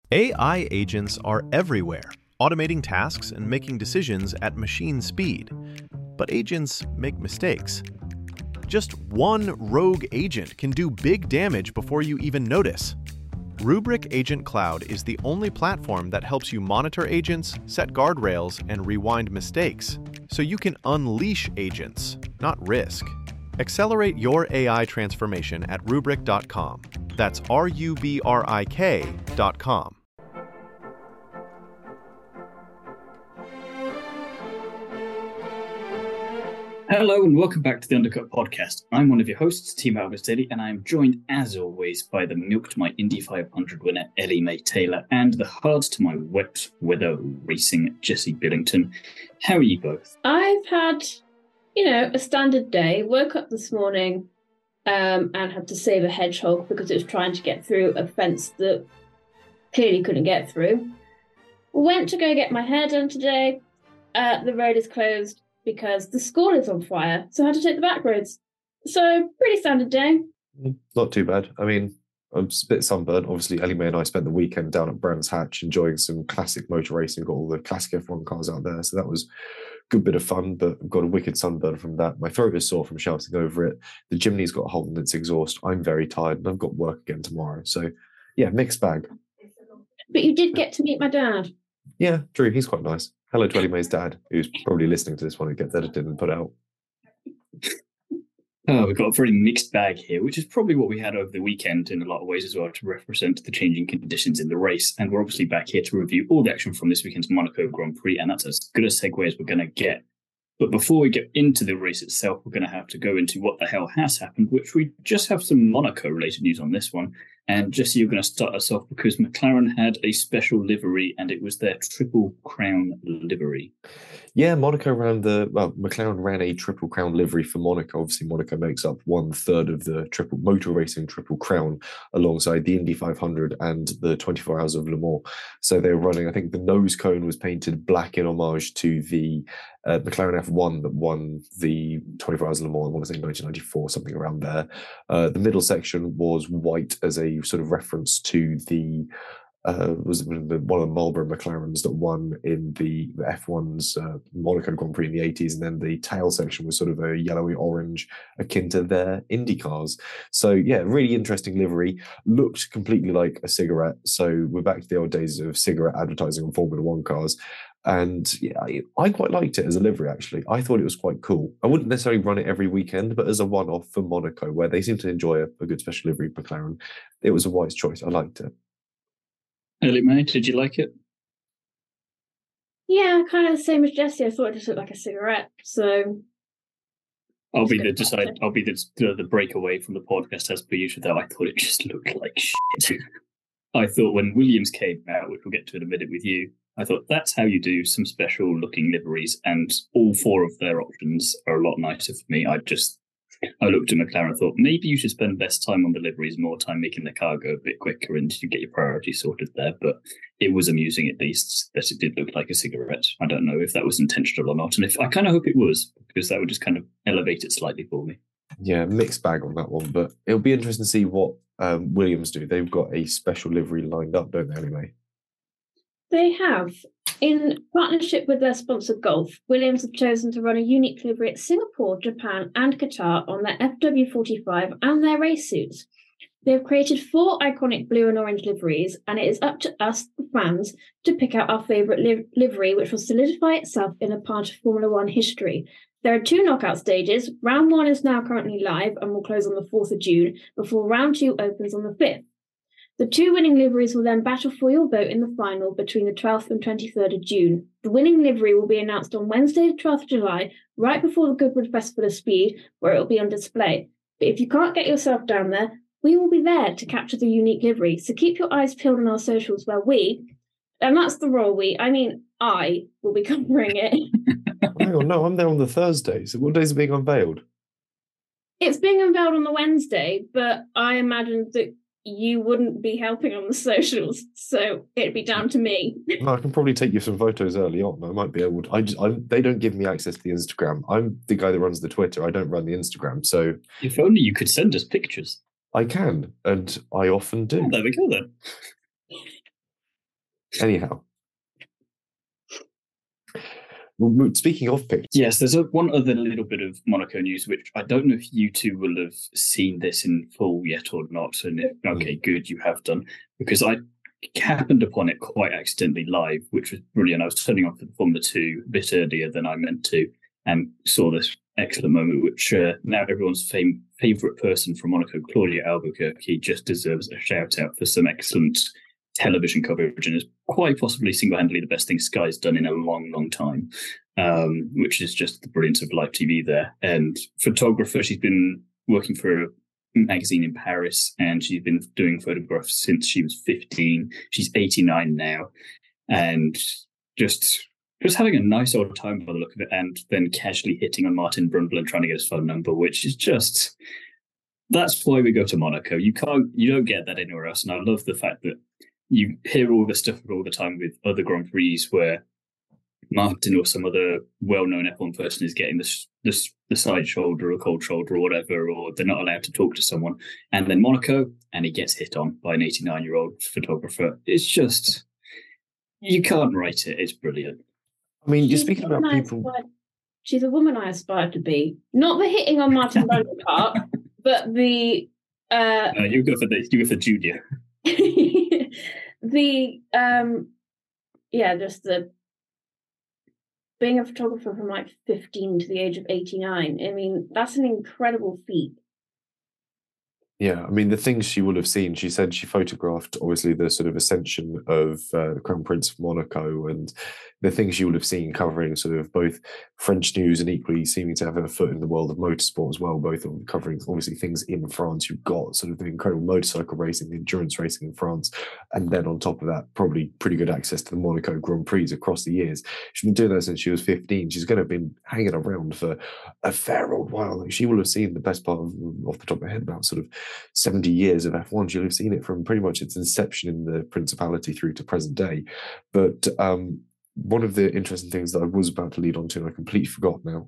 AI agents are everywhere, automating tasks and making decisions at machine speed. But agents make mistakes. Just one rogue agent can do big damage before you even notice. Rubrik Agent Cloud is the only platform that helps you monitor agents, set guardrails, and rewind mistakes, so you can unleash agents, not risk. Accelerate your AI transformation at Rubrik.com. That's RUBRIK.com. Hello and welcome back to the Undercut Podcast. I'm one of your hosts, Tim Albert Daly, and I am joined, as always, by the Milk to my Indy 500 winner, Ellie Mae Taylor, and the Hard to my wet weather racing, Jesse Billington. How are you both? I've had, a standard day. Woke up this morning and had to save a hedgehog because it was trying to get through a fence that clearly couldn't get through. Went to go get my hair done today. The road is closed because the school is on fire, so I had to take the back roads. So, pretty standard day. Not too bad. I mean, I'm a bit sunburned. Obviously, Ellie Mae and I spent the weekend down at Brands Hatch enjoying some classic motor racing, got all the classic F1 cars out there, so that was a good bit of fun, but I've got a wicked sunburn from that. My throat is sore from shouting over it. The chimney's got a hole in its exhaust. I'm very tired, and I've got work again tomorrow. So, yeah, mixed bag. But you did get to meet my dad. Yeah, true. He's quite nice. Hello to Ellie Mae's dad, who's probably listening to this when it gets edited and put out. Oh, we've got a very mixed bag here, which is probably what we had over the weekend in a lot of ways as well, to represent the changing conditions in the race. And we're obviously back here to review all the action from this weekend's Monaco Grand Prix, and that's as good a segue as we're going to get. But before we get into the race itself, we're going to have to go into what the hell has happened, which we just have some Monaco-related news on this one. And Jesse, you're going to start us off because McLaren had a special livery, and it was their Triple Crown livery. Yeah, McLaren ran a Triple Crown livery for Monaco. Obviously, Monaco makes up 1/3 of the motor racing Triple Crown alongside the Indy 500 and the 24 Hours of Le Mans. So they were running, I think the nose cone was painted black in homage to the McLaren F1 that won the 24 Hours of Le Mans, I want to say 1994, something around there. The middle section was white as a sort of reference to the one of the Marlboro McLarens that won in the F1's Monaco Grand Prix in the 80s, and then the tail section was sort of a yellowy orange akin to their Indy cars. So yeah, really interesting livery. Looked completely like a cigarette. So we're back to the old days of cigarette advertising on Formula One cars. And yeah, I quite liked it as a livery, actually. I thought it was quite cool. I wouldn't necessarily run it every weekend, but as a one-off for Monaco, where they seem to enjoy a good special livery, McLaren, it was a wise choice. I liked it. Ellie Mae, did you like it? Yeah, kind of the same as Jesse. I thought it just looked like a cigarette. So I'll be the breakaway from the podcast as per usual, though. I thought it just looked like shit. I thought when Williams came out, which we'll get to in a minute with you, I thought that's how you do some special looking liveries, and all four of their options are a lot nicer for me. I looked at McLaren and thought maybe you should spend less time on the liveries, more time making the car go a bit quicker, and you get your priorities sorted there. But it was amusing, at least, that it did look like a cigarette. I don't know if that was intentional or not, and I kind of hope it was, because that would just kind of elevate it slightly for me. Yeah, mixed bag on that one, but it'll be interesting to see what Williams do. They've got a special livery lined up, don't they, anyway? They have. In partnership with their sponsor Golf, Williams have chosen to run a unique livery at Singapore, Japan and Qatar on their FW45 and their race suits. They have created 4 iconic blue and orange liveries, and it is up to us, the fans, to pick out our favourite livery, which will solidify itself in a part of Formula One history. There are 2 knockout stages. Round 1 is now currently live and will close on the 4th of June, before round 2 opens on the 5th. The 2 winning liveries will then battle for your vote in the final between the 12th and 23rd of June. The winning livery will be announced on Wednesday, the 12th of July, right before the Goodwood Festival of Speed, where it will be on display. But if you can't get yourself down there, we will be there to capture the unique livery. So keep your eyes peeled on our socials, where and that's the royal I will be covering it. Hang on, no, I'm there on the Thursday. So what days are being unveiled? It's being unveiled on the Wednesday, but I imagine that you wouldn't be helping on the socials, so it'd be down to me. No, I can probably take you some photos early on. I might be able to. They don't give me access to the Instagram. I'm the guy that runs the Twitter. I don't run the Instagram. So if only you could send us pictures. I can, and I often do. Oh, there we go then. Anyhow. Well, speaking of pictures. Yes, there's one other little bit of Monaco news, which I don't know if you two will have seen this in full yet or not. And if, okay, good, you have done. Because I happened upon it quite accidentally live, which was brilliant. I was turning on for Formula 2 a bit earlier than I meant to and saw this excellent moment, which now everyone's favourite person from Monaco, Claudia Albuquerque, just deserves a shout out for some excellent television coverage and is quite possibly single-handedly the best thing Sky's done in a long, long time, which is just the brilliance of live TV there. And photographer, she's been working for a magazine in Paris and she's been doing photographs since she was 15. She's 89 now and just having a nice old time by the look of it, and then casually hitting on Martin Brundle and trying to get his phone number, which is just... That's why we go to Monaco. You don't get that anywhere else. And I love the fact that you hear all this stuff all the time with other Grand Prix where Martin or some other well-known F1 person is getting the side shoulder or cold shoulder or whatever, or they're not allowed to talk to someone. And then Monaco, and he gets hit on by an 89-year-old photographer. It's just, you can't write it. It's brilliant. I mean, you're speaking about people... She's a woman I aspire to be. Not the hitting on Martin Brundle part, but the... you go for Julia. Just the being a photographer from like 15 to the age of 89. I mean, that's an incredible feat. Yeah, I mean, the things she would have seen, she said she photographed, obviously, the sort of ascension of the Crown Prince of Monaco, and the things she would have seen covering sort of both French news and equally seeming to have a foot in the world of motorsport as well, both on covering, obviously, things in France. You've got sort of the incredible motorcycle racing, the endurance racing in France, and then on top of that, probably pretty good access to the Monaco Grand Prix across the years. She's been doing that since she was 15. She's going to have been hanging around for a fair old while. Like, she will have seen the best part of, off the top of my head, about sort of 70 years of F1. She'll have seen it from pretty much its inception in the Principality through to present day. But one of the interesting things that I was about to lead on to, and I completely forgot now,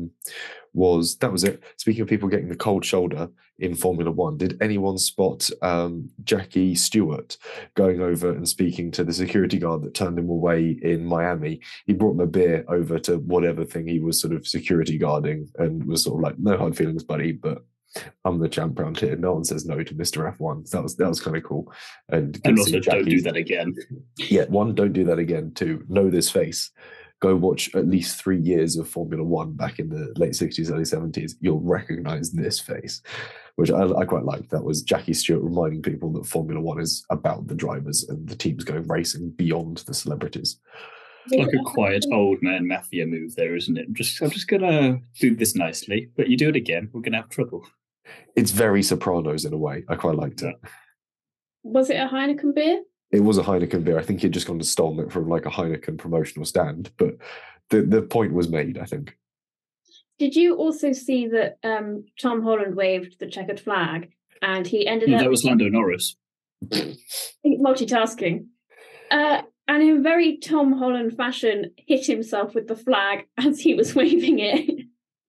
was it. Speaking of people getting the cold shoulder in Formula One, did anyone spot Jackie Stewart going over and speaking to the security guard that turned him away in Miami? He brought him a beer over to whatever thing he was sort of security guarding and was sort of like, no hard feelings, buddy, but I'm the champ around here. No one says no to Mr. F1. So that was kind of cool. And also, don't do that again. Yeah, one, don't do that again. Two, know this face. Go watch at least 3 years of Formula One back in the late 60s, early 70s. You'll recognize this face, which I quite liked. That was Jackie Stewart reminding people that Formula One is about the drivers and the teams going racing beyond the celebrities. It's like a quiet old man mafia move there, isn't it? I'm just gonna do this nicely, but you do it again, we're gonna have trouble. It's very Sopranos in a way. I quite liked it. Was it a Heineken beer? It was a Heineken beer. I think he'd just gone and stolen it from like a Heineken promotional stand, but the point was made, I think. Did you also see that Tom Holland waved the checkered flag and he ended up... That was Lando Norris. Multitasking. And in very Tom Holland fashion, hit himself with the flag as he was waving it.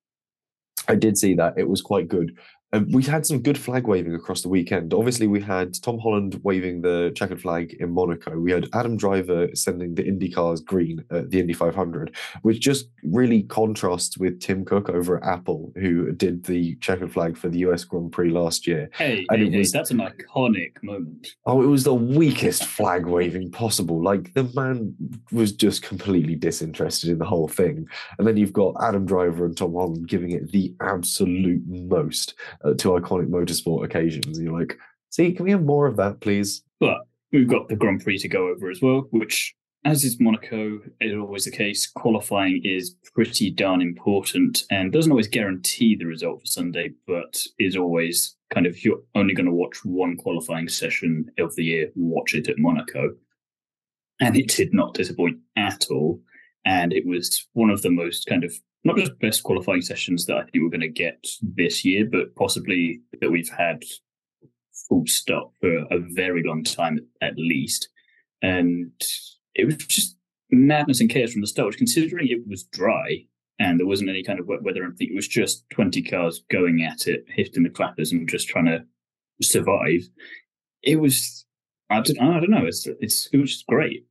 I did see that. It was quite good. We had some good flag waving across the weekend. Obviously, we had Tom Holland waving the checkered flag in Monaco. We had Adam Driver sending the Indy cars green at the Indy 500, which just really contrasts with Tim Cook over at Apple, who did the checkered flag for the US Grand Prix last year. Hey, that's an iconic moment. Oh, it was the weakest flag waving possible. Like, the man was just completely disinterested in the whole thing. And then you've got Adam Driver and Tom Holland giving it the absolute most. To iconic motorsport occasions. And you're like, see, can we have more of that, please? But we've got the Grand Prix to go over as well, which, as is Monaco, is always the case, qualifying is pretty darn important and doesn't always guarantee the result for Sunday, but is always kind of, if you're only going to watch one qualifying session of the year, watch it at Monaco. And it did not disappoint at all. And it was one of the most kind of, not just best qualifying sessions that I think we're going to get this year, but possibly that we've had full stop for a very long time at least. And it was just madness and chaos from the start, considering it was dry and there wasn't any kind of wet weather. I think it was just 20 cars going at it, hitting the clappers and just trying to survive. It was, I don't know, it was just great.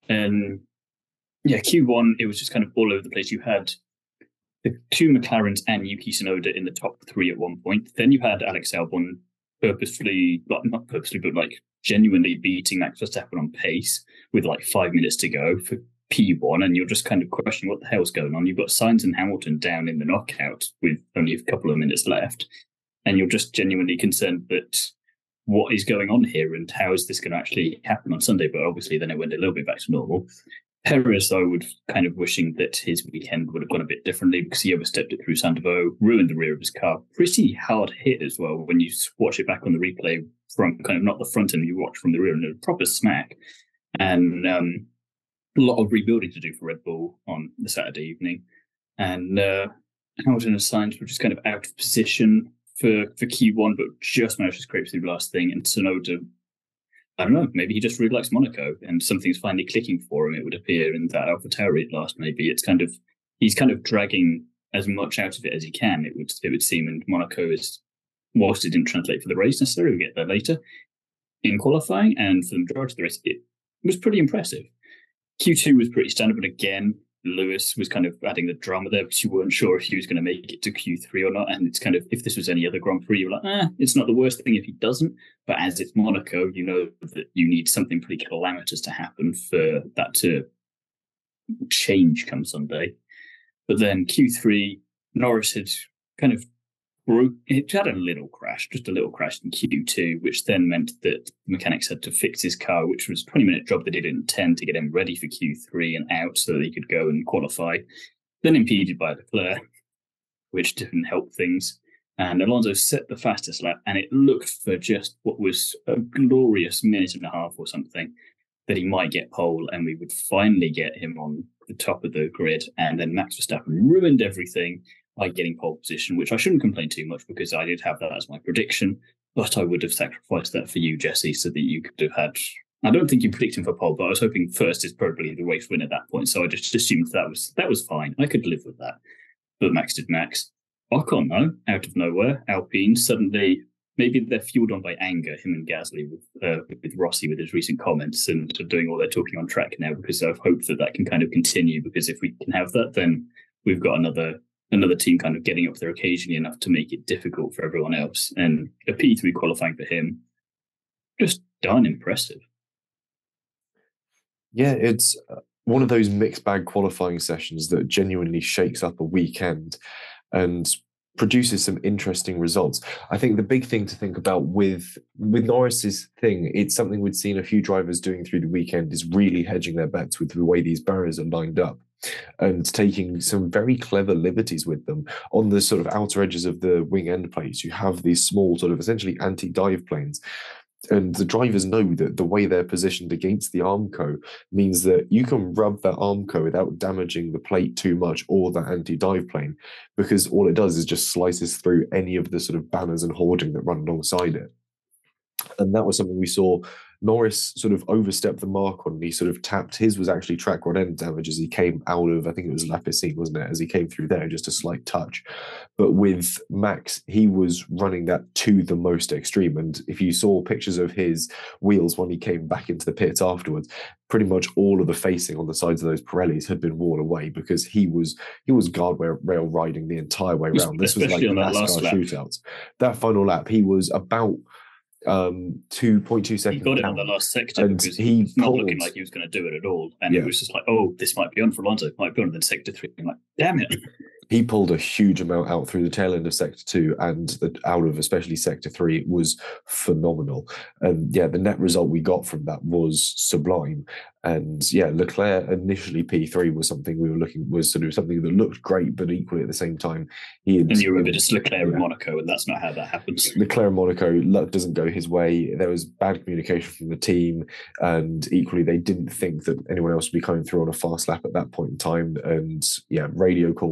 And yeah, Q1, it was just kind of all over the place. You had the two McLarens and Yuki Tsunoda in the top three at one point. Then you had Alex Albon purposefully, well, not purposely, but like genuinely beating Max Verstappen on pace with like 5 minutes to go for P1, and you're just kind of questioning what the hell's going on. You've got Sainz and Hamilton down in the knockout with only a couple of minutes left, and you're just genuinely concerned that what is going on here and how is this going to actually happen on Sunday? But obviously then it went a little bit back to normal. Perez, though, would kind of wishing that his weekend would have gone a bit differently because he overstepped it through Sandoval, ruined the rear of his car. Pretty hard hit as well when you watch it back on the replay from kind of not the front end, you watch from the rear, and a proper smack. And a lot of rebuilding to do for Red Bull on the Saturday evening. And Hamilton and Sainz were just kind of out of position for Q1, but just managed to scrape through the last thing. And Tsunoda, I don't know, maybe he just really likes Monaco and something's finally clicking for him, it would appear, in that AlphaTauri at last. Maybe it's kind of, he's kind of dragging as much out of it as he can, it would seem. And Monaco is, whilst it didn't translate for the race necessarily, we'll get there later, in qualifying and for the majority of the race, it was pretty impressive. Q2 was pretty standard, but again, Lewis was kind of adding the drama there because you weren't sure if he was going to make it to Q3 or not. And it's kind of, if this was any other Grand Prix, you're like, it's not the worst thing if he doesn't. But as it's Monaco, you know that you need something pretty calamitous to happen for that to change come Sunday. But then Q3, Norris had kind of it had a little crash, just a little crash in Q2, which then meant that the mechanics had to fix his car, which was a 20-minute job they didn't intend, to get him ready for Q3 and out so that he could go and qualify. Then impeded by Leclerc, which didn't help things. And Alonso set the fastest lap, and it looked for just what was a glorious minute and a half or something that he might get pole, and we would finally get him on the top of the grid. And then Max Verstappen ruined everything by getting pole position, which I shouldn't complain too much because I did have that as my prediction, but I would have sacrificed that for you, Jesse, so that you could have had, I don't think you predicted him for pole, but I was hoping first is probably the race win at that point, so I just assumed that was fine. I could live with that. But Max did Max. Ocon, though, out of nowhere, Alpine, suddenly, maybe they're fueled on by anger, him and Gasly, with Rossi with his recent comments and doing all their talking on track now, because I've hoped that can kind of continue, because if we can have that, then we've got another team kind of getting up there occasionally enough to make it difficult for everyone else. And a P3 qualifying for him, just darn impressive. Yeah, it's one of those mixed bag qualifying sessions that genuinely shakes up a weekend and produces some interesting results. I think the big thing to think about with Norris's thing, it's something we'd seen a few drivers doing through the weekend, is really hedging their bets with the way these barriers are lined up and taking some very clever liberties with them. On the sort of outer edges of the wing end plates, you have these small sort of essentially anti-dive planes. And the drivers know that the way they're positioned against the Armco means that you can rub that Armco without damaging the plate too much or that anti-dive plane, because all it does is just slices through any of the sort of banners and hoarding that run alongside it. And that was something we saw Norris sort of overstepped the mark on. He sort of tapped, his was actually track rod end damage as he came out of, I think it was Lapicine, wasn't it? As he came through there, just a slight touch. But with Max, he was running that to the most extreme. And if you saw pictures of his wheels when he came back into the pits afterwards, pretty much all of the facing on the sides of those Pirellis had been worn away because he was guardrail riding the entire way around. This was like NASCAR shootouts. That final lap, he was about 2.2 seconds. He got it on the last sector because he was not looking like he was going to to do it at all. And it was just like, oh, this might be on for Alonso, might be on. Then sector 3, I'm like, damn it. He pulled a huge amount out through the tail end of sector 2 and out of especially sector 3. It was phenomenal. And the net result we got from that was sublime. And Leclerc initially P3 was something something that looked great, but equally at the same time, and you remember just Leclerc in Monaco, and that's not how that happens. Leclerc in Monaco, luck doesn't go his way. There was bad communication from the team, and equally they didn't think that anyone else would be coming through on a fast lap at that point in time. And radio calls just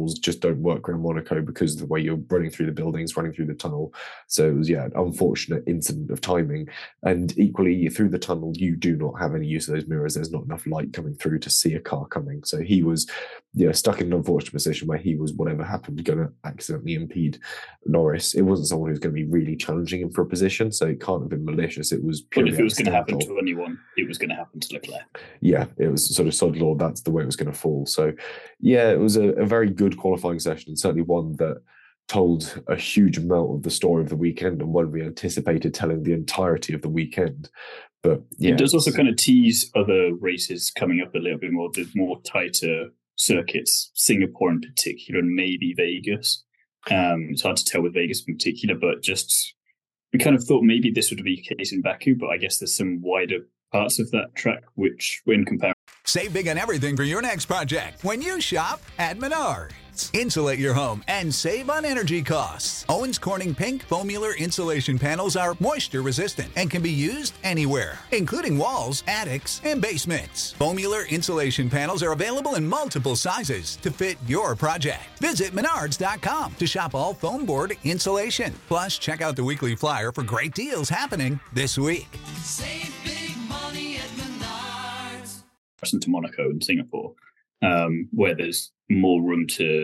don't work around Monaco because of the way you're running through the buildings, running through the tunnel. So it was, an unfortunate incident of timing. And equally, through the tunnel, you do not have any use of those mirrors. There's not enough light coming through to see a car coming. So he was stuck in an unfortunate position where he was, whatever happened, going to accidentally impede Norris. It wasn't someone who's going to be really challenging him for a position, so it can't have been malicious. It was purely. But if it was going to happen to anyone, it was going to happen to Leclerc. Yeah, it was sort of sod law. That's the way it was going to fall. So, it was a very good qualifying session, and certainly one that told a huge amount of the story of the weekend, and one we anticipated telling the entirety of the weekend. But it does also kind of tease other races coming up a little bit more, the more tighter circuits, Singapore in particular, and maybe Vegas. It's hard to tell with Vegas in particular, but just we kind of thought maybe this would be the case in Baku, but I guess there's some wider parts of that track which, when compared. Save big on everything for your next project when you shop at Menards. Insulate your home and save on energy costs. Owens Corning Pink Foamular insulation panels are moisture resistant and can be used anywhere, including walls, attics, and basements. Foamular insulation panels are available in multiple sizes to fit your project. Visit Menards.com to shop all foam board insulation. Plus, check out the weekly flyer for great deals happening this week. Save big money at Menards. To Monaco and Singapore, where there's more room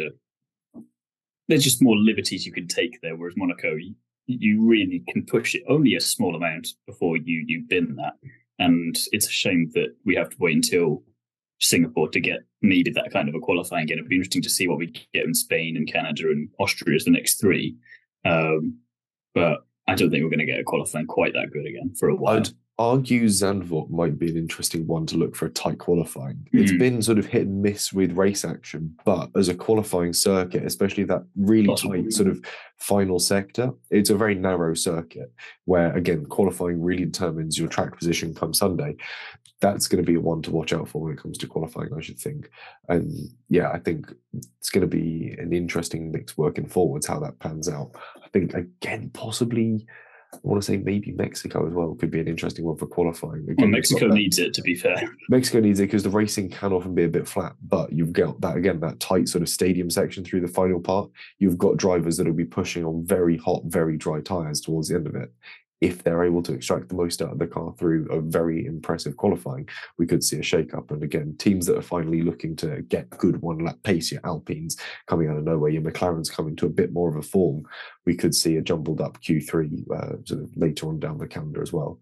there's just more liberties you can take there, whereas Monaco, you really can push it only a small amount before you bin that. And it's a shame that we have to wait until Singapore to get maybe that kind of a qualifying again. It'd be interesting to see what we get in Spain and Canada and Austria as the next three. But I don't think we're going to get a qualifying quite that good again for a while. I'd argue Zandvoort might be an interesting one to look for a tight qualifying. It's been sort of hit and miss with race action, but as a qualifying circuit, especially that really tight sort of final sector, it's a very narrow circuit where, again, qualifying really determines your track position come Sunday. That's going to be a one to watch out for when it comes to qualifying, I should think. And I think it's going to be an interesting mix working forwards, how that pans out. I think, again, possibly, I want to say maybe Mexico as well could be an interesting one for qualifying. Again, Mexico needs it, to be fair. Mexico needs it because the racing can often be a bit flat, but you've got that, again, that tight sort of stadium section through the final part. You've got drivers that will be pushing on very hot, very dry tyres towards the end of it. If they're able to extract the most out of the car through a very impressive qualifying, we could see a shake-up. And again, teams that are finally looking to get good one-lap pace, your Alpines coming out of nowhere, your McLarens coming to a bit more of a form, we could see a jumbled-up Q3 sort of later on down the calendar as well.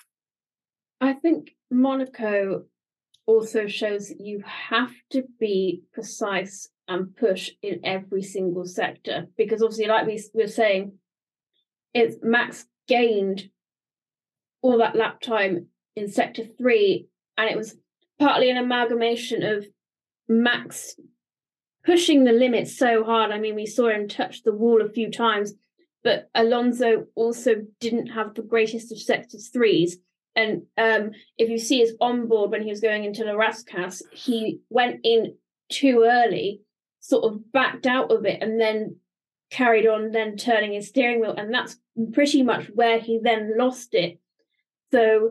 I think Monaco also shows that you have to be precise and push in every single sector, because obviously, like we were saying, it's Max gained all that lap time in sector 3, and it was partly an amalgamation of Max pushing the limits so hard. I mean, we saw him touch the wall a few times, but Alonso also didn't have the greatest of sector 3s. And if you see his onboard when he was going into the Rascasse, he went in too early, sort of backed out of it, and then carried on then turning his steering wheel, and that's pretty much where he then lost it. So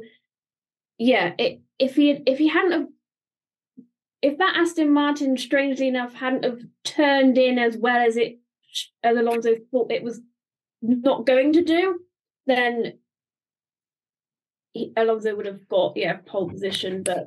if that Aston Martin, strangely enough, hadn't have turned in as well as Alonso thought it was not going to do, then Alonso would have got pole position. But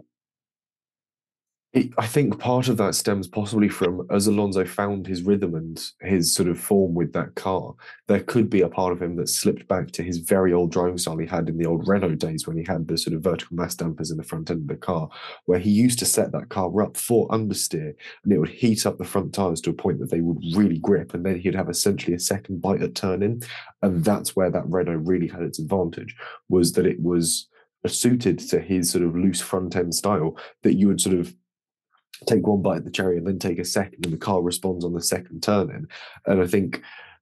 I think part of that stems possibly from, as Alonso found his rhythm and his sort of form with that car, there could be a part of him that slipped back to his very old driving style he had in the old Renault days when he had the sort of vertical mass dampers in the front end of the car, where he used to set that car up for understeer and it would heat up the front tyres to a point that they would really grip, and then he'd have essentially a second bite at turn-in. And that's where that Renault really had its advantage, was that it was suited to his sort of loose front end style, that you would sort of take one bite at the cherry and then take a second, and the car responds on the second turn in. And I think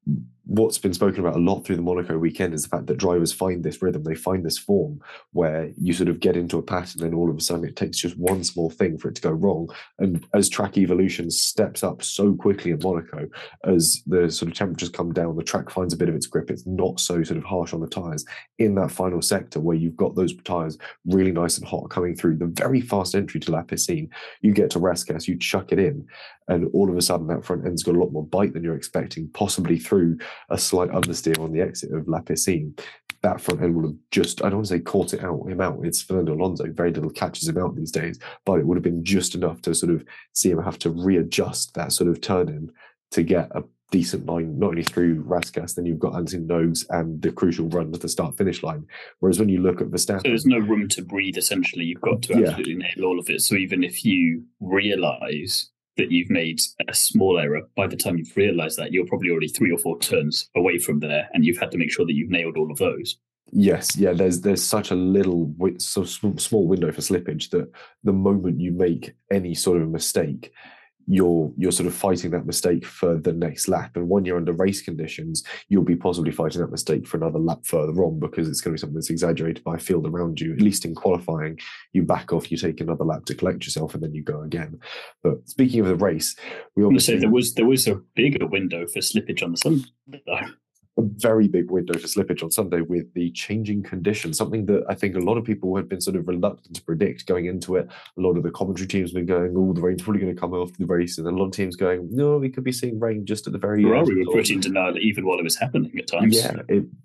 what's been spoken about a lot through the Monaco weekend is the fact that drivers find this rhythm, they find this form where you sort of get into a pattern and all of a sudden it takes just one small thing for it to go wrong. And as track evolution steps up so quickly in Monaco, as the sort of temperatures come down, the track finds a bit of its grip. It's not so sort of harsh on the tyres. In that final sector where you've got those tyres really nice and hot coming through, the very fast entry to La Piscine, you get to Rascasse, you chuck it in, and all of a sudden that front end's got a lot more bite than you're expecting, possibly through a slight understeer on the exit of La Piscine. That front end would have just, I don't want to say caught him out. It's Fernando Alonso. Very little catches him out these days, but it would have been just enough to sort of see him have to readjust that sort of turn in to get a decent line, not only through Rascasse, then you've got Anton Nogues and the crucial run to the start-finish line. Whereas when you look at Verstappen... So there's no room to breathe, essentially. You've got to absolutely nail all of it. So even if you realise that you've made a small error, by the time you've realised that, you're probably already 3 or 4 turns away from there, and you've had to make sure that you've nailed all of those. Yes, yeah, there's such a little, so small window for slippage that the moment you make any sort of mistake, you're sort of fighting that mistake for the next lap. And when you're under race conditions, you'll be possibly fighting that mistake for another lap further on because it's going to be something that's exaggerated by a field around you. At least in qualifying, you back off, you take another lap to collect yourself, and then you go again. But speaking of the race, we obviously... there was a bigger window for slippage on the Sunday, though. A very big window for slippage on Sunday with the changing conditions, something that I think a lot of people had been sort of reluctant to predict going into it. A lot of the commentary teams have been going, oh, the rain's probably going to come after the race. And a lot of teams going, no, we could be seeing rain just at the very end. We were pretty in denial even while it was happening at times. Yeah,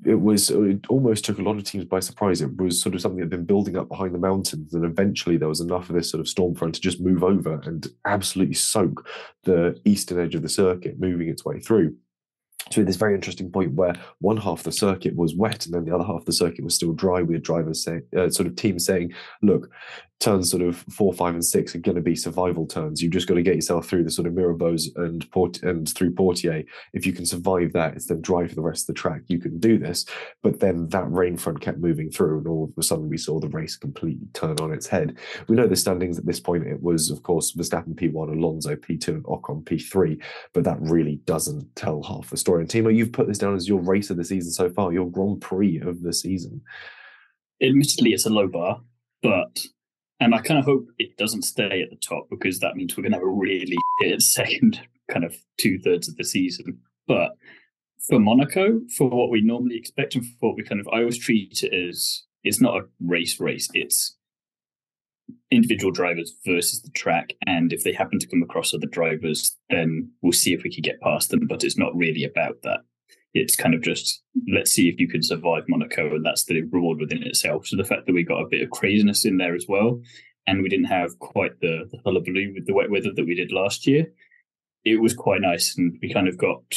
it almost took a lot of teams by surprise. It was sort of something that had been building up behind the mountains. And eventually there was enough of this sort of storm front to just move over and absolutely soak the eastern edge of the circuit, moving its way through. To this very interesting point where one half of the circuit was wet and then the other half of the circuit was still dry, with drivers saying, sort of teams saying, look, turns sort of 4, 5, and 6 are going to be survival turns. You've just got to get yourself through the sort of Mirabeaus and through Portier. If you can survive that, it's then dry for the rest of the track. You can do this. But then that rain front kept moving through, and all of a sudden we saw the race completely turn on its head. We know the standings at this point. It was, of course, Verstappen P1, Alonso P2, and Ocon P3. But that really doesn't tell half the story. And Timo, you've put this down as your race of the season so far, your Grand Prix of the season. Admittedly, it's a low bar, and I kind of hope it doesn't stay at the top, because that means we're going to have a really shit second kind of 2/3 of the season. But for Monaco, for what we normally expect and for what we I always treat it as, it's not a race. It's individual drivers versus the track. And if they happen to come across other drivers, then we'll see if we can get past them. But it's not really about that. It's kind of just, let's see if you can survive Monaco, and that's the reward within itself. So the fact that we got a bit of craziness in there as well, and we didn't have quite the hullabaloo with the wet weather that we did last year, it was quite nice. And we kind of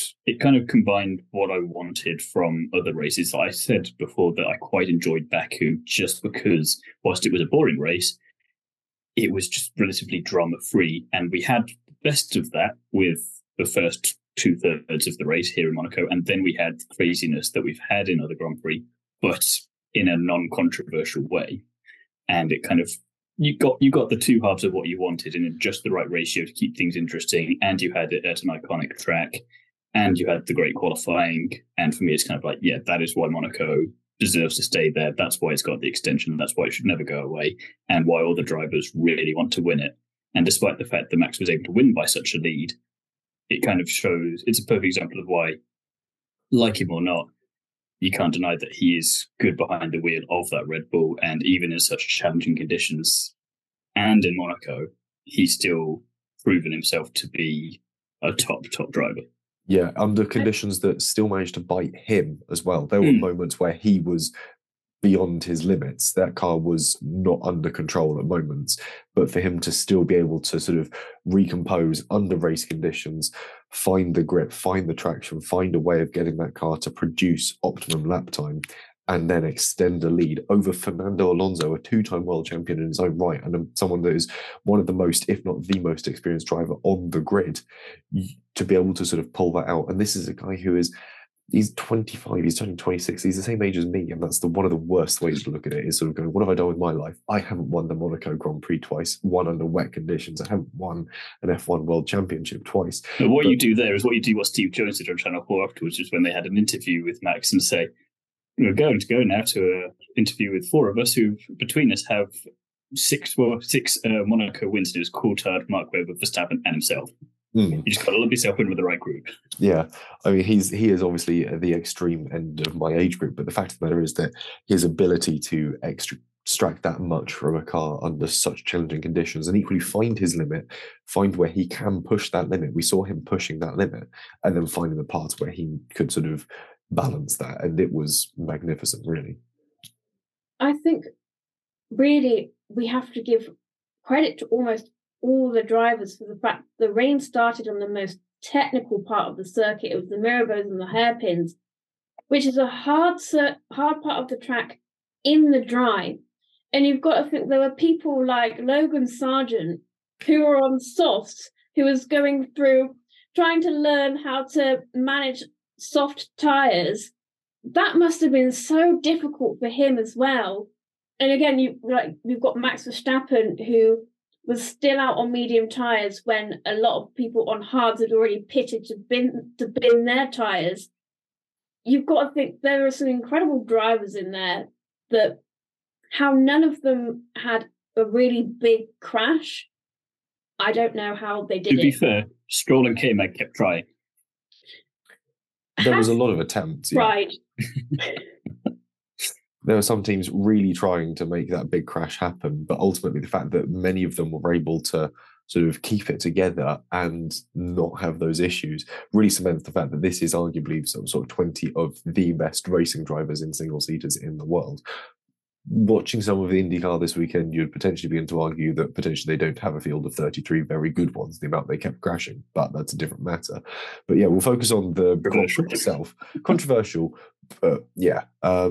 combined what I wanted from other races. I said before that I quite enjoyed Baku just because, whilst it was a boring race, it was just relatively drama-free. And we had the best of that with the first 2/3 of the race here in Monaco, and then we had craziness that we've had in other Grand Prix, but in a non-controversial way. And it kind of, you got the two halves of what you wanted in just the right ratio to keep things interesting, and you had it at an iconic track, and you had the great qualifying. And for me, it's kind of like, yeah, that is why Monaco deserves to stay there. That's why it's got the extension. That's why it should never go away, and why all the drivers really want to win it. And despite the fact that Max was able to win by such a lead, it kind of shows, it's a perfect example of why, like him or not, you can't deny that he is good behind the wheel of that Red Bull. And even in such challenging conditions and in Monaco, he's still proven himself to be a top driver. Yeah, under conditions that still managed to bite him as well. There were moments where he was beyond his limits. That car was not under control at moments, but for him to still be able to sort of recompose under race conditions, find the grip, find the traction, find a way of getting that car to produce optimum lap time, and then extend a lead over Fernando Alonso, a 2-time world champion in his own right, and someone that is one of the most, if not the most experienced driver on the grid, to be able to sort of pull that out. And this is a guy who is He's 25, he's turning 26, he's the same age as me, and that's one of the worst ways to look at it, is sort of going, what have I done with my life? I haven't won the Monaco Grand Prix twice, won under wet conditions. I haven't won an F1 World Championship twice. But what you do there is what you do what Steve Jones did on Channel 4 afterwards, is when they had an interview with Max and say, we're going to go now to an interview with four of us who, between us, have six Monaco wins. It was Coulthard, Mark Webber, Verstappen, and himself. You just got to lump yourself in with the right group. Yeah, I mean, he is obviously at the extreme end of my age group, but the fact of the matter is that his ability to extract that much from a car under such challenging conditions, and equally find his limit, find where he can push that limit. We saw him pushing that limit, and then finding the parts where he could sort of balance that, and it was magnificent, really. I think really we have to give credit to almost all the drivers for the fact the rain started on the most technical part of the circuit. It was the Mirabos and the hairpins, which is a hard part of the track in the dry. And you've got to think there were people like Logan Sargent who were on softs, who was going through trying to learn how to manage soft tires. That must have been so difficult for him as well. And again, you've got Max Verstappen, who was still out on medium tires when a lot of people on hards had already pitted to bin their tires. You've got to think there are some incredible drivers in there that how none of them had a really big crash. I don't know how they did it. To be fair, Stroll and K-Mag kept trying. There was a lot of attempts. Yeah. Right. There were some teams really trying to make that big crash happen, but ultimately the fact that many of them were able to sort of keep it together and not have those issues really cements the fact that this is arguably some sort of 20 of the best racing drivers in single-seaters in the world. Watching some of the IndyCar this weekend, you'd potentially begin to argue that potentially they don't have a field of 33 very good ones, the amount they kept crashing, but that's a different matter. But yeah, we'll focus on the Grand Prix itself. Controversial, but yeah.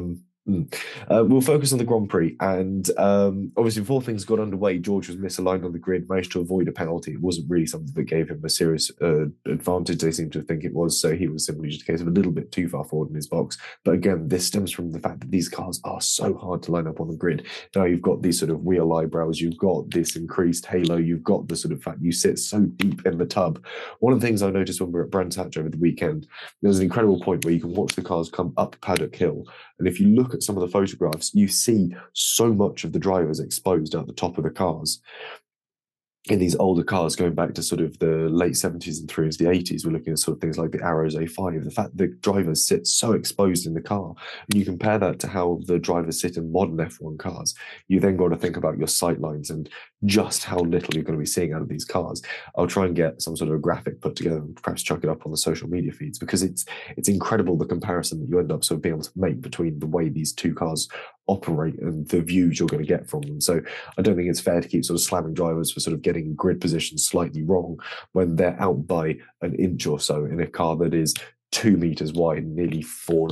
We'll focus on the Grand Prix, and obviously before things got underway, George was misaligned on the grid, managed to avoid a penalty. It wasn't really something that gave him a serious advantage, they seem to think it was, so he was simply just a case of a little bit too far forward in his box. But again, this stems from the fact that these cars are so hard to line up on the grid. Now you've got these sort of wheel eyebrows, you've got this increased halo, you've got the sort of fact you sit so deep in the tub. One of the things I noticed when we were at Brands Hatch over the weekend, there's an incredible point where you can watch the cars come up Paddock Hill, and if you look at some of the photographs, you see so much of the drivers exposed at the top of the cars. In these older cars going back to sort of the late 70s and through into the 80s, we're looking at sort of things like the Arrows A5, the fact that drivers sit so exposed in the car. And you compare that to how the drivers sit in modern F1 cars, you then got to think about your sight lines and just how little you're going to be seeing out of these cars. I'll try and get some sort of a graphic put together and perhaps chuck it up on the social media feeds, because it's incredible the comparison that you end up sort of being able to make between the way these two cars operate and the views you're going to get from them. So I don't think it's fair to keep sort of slamming drivers for sort of getting grid position slightly wrong when they're out by an inch or so in a car that is 2 meters wide, nearly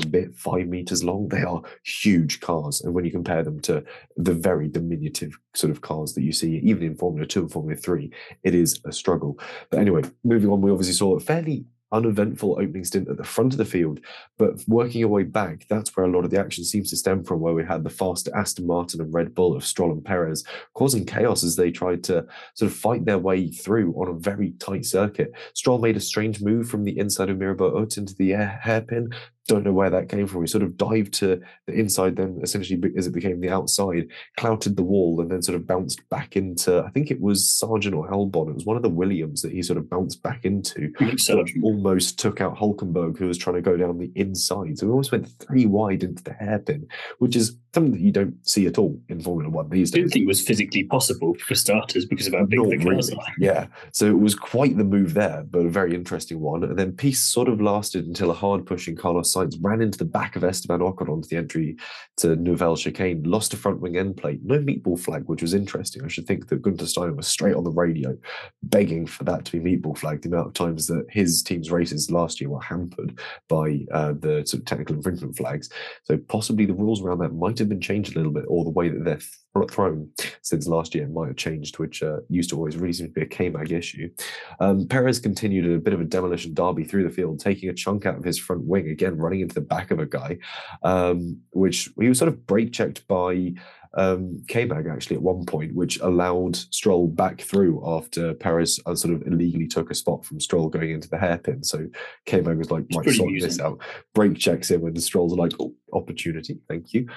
5 meters long. They are huge cars. And when you compare them to the very diminutive sort of cars that you see, even in Formula 2 and Formula 3, it is a struggle. But anyway, moving on, we obviously saw a fairly uneventful opening stint at the front of the field, but working your way back, that's where a lot of the action seems to stem from, where we had the faster Aston Martin and Red Bull of Stroll and Perez causing chaos as they tried to sort of fight their way through on a very tight circuit. Stroll made a strange move from the inside of Mirabeau Haute into the hairpin. Don't know where that came from. He sort of dived to the inside, then essentially as it became the outside, clouted the wall and then sort of bounced back into, I think it was Sargent or Albon. It was one of the Williams that he sort of bounced back into. Almost took out Hulkenberg, who was trying to go down the inside. So he almost went 3 wide into the hairpin, which is something that you don't see at all in Formula One these days. I didn't think it was physically possible for starters because of how big the cars are. Yeah, so it was quite the move there, but a very interesting one. And then peace sort of lasted until a hard-pushing Carlos Sainz ran into the back of Esteban Ocon onto the entry to Nouvelle Chicane, lost a front wing end plate, no meatball flag, which was interesting. I should think that Gunther Steiner was straight on the radio begging for that to be meatball flagged. The amount of times that his team's races last year were hampered by the sort of technical infringement flags. So possibly the rules around that might have been changed a little bit, or the way that they're throne since last year might have changed, which used to always really seem to be a K-Mag issue. Perez continued a bit of a demolition derby through the field, taking a chunk out of his front wing, again running into the back of a guy, which he was sort of brake checked by K-Mag actually at one point, which allowed Stroll back through after Perez sort of illegally took a spot from Stroll going into the hairpin. So K-Mag was like, might sort this out, brake checks him, and Stroll's like, oh, opportunity, thank you.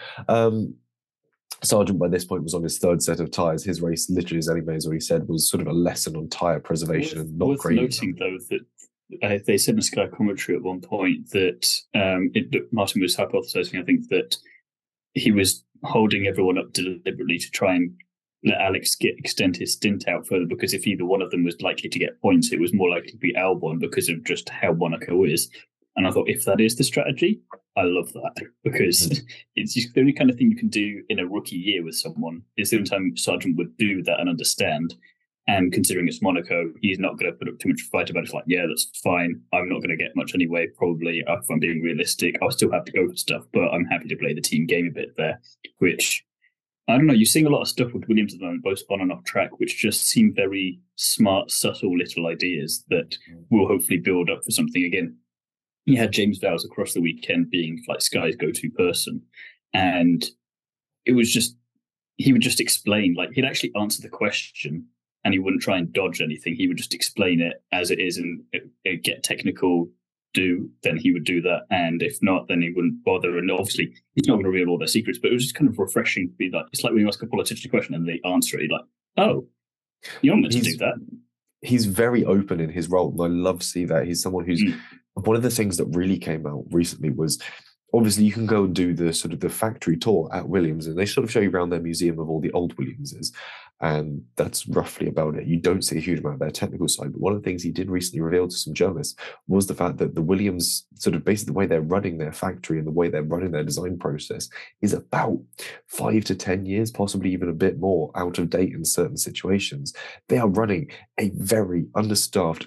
Sargent by this point was on his third set of tyres. His race, literally, as Eddie Mays already said, was sort of a lesson on tyre preservation and not great. Worth noting, though, that they said in Sky commentary at one point that Martin was hypothesizing, I think, that he was holding everyone up deliberately to try and let Alex extend his stint out further, because if either one of them was likely to get points, it was more likely to be Albon because of just how Monaco is. And I thought, if that is the strategy, I love that, because it's just the only kind of thing you can do in a rookie year with someone. It's the only time Sargent would do that and understand. And considering it's Monaco, he's not going to put up too much fight about it. It's like, yeah, that's fine. I'm not going to get much anyway, probably. If I'm being realistic, I'll still have to go for stuff, but I'm happy to play the team game a bit there, which, I don't know, you're seeing a lot of stuff with Williams at the moment, both on and off track, which just seem very smart, subtle little ideas that will hopefully build up for something again. You had James Vowles across the weekend being like Sky's go-to person. And it was just, he would just explain, like he'd actually answer the question and he wouldn't try and dodge anything. He would just explain it as it is and get technical, then he would do that. And if not, then he wouldn't bother. And obviously he's not going to reveal all their secrets, but it was just kind of refreshing to be like, it's like when you ask a politician a question and they answer it, you're like, oh, you're meant to do that. He's very open in his role, and I love to see that. He's someone who's one of the things that really came out recently was, obviously you can go and do the sort of the factory tour at Williams, and they sort of show you around their museum of all the old Williamses, and that's roughly about it. You don't see a huge amount of their technical side, but one of the things he did recently reveal to some journalists was the fact that the Williams, sort of basically the way they're running their factory and the way they're running their design process is about 5 to 10 years, possibly even a bit more, out of date in certain situations. They are running a very understaffed,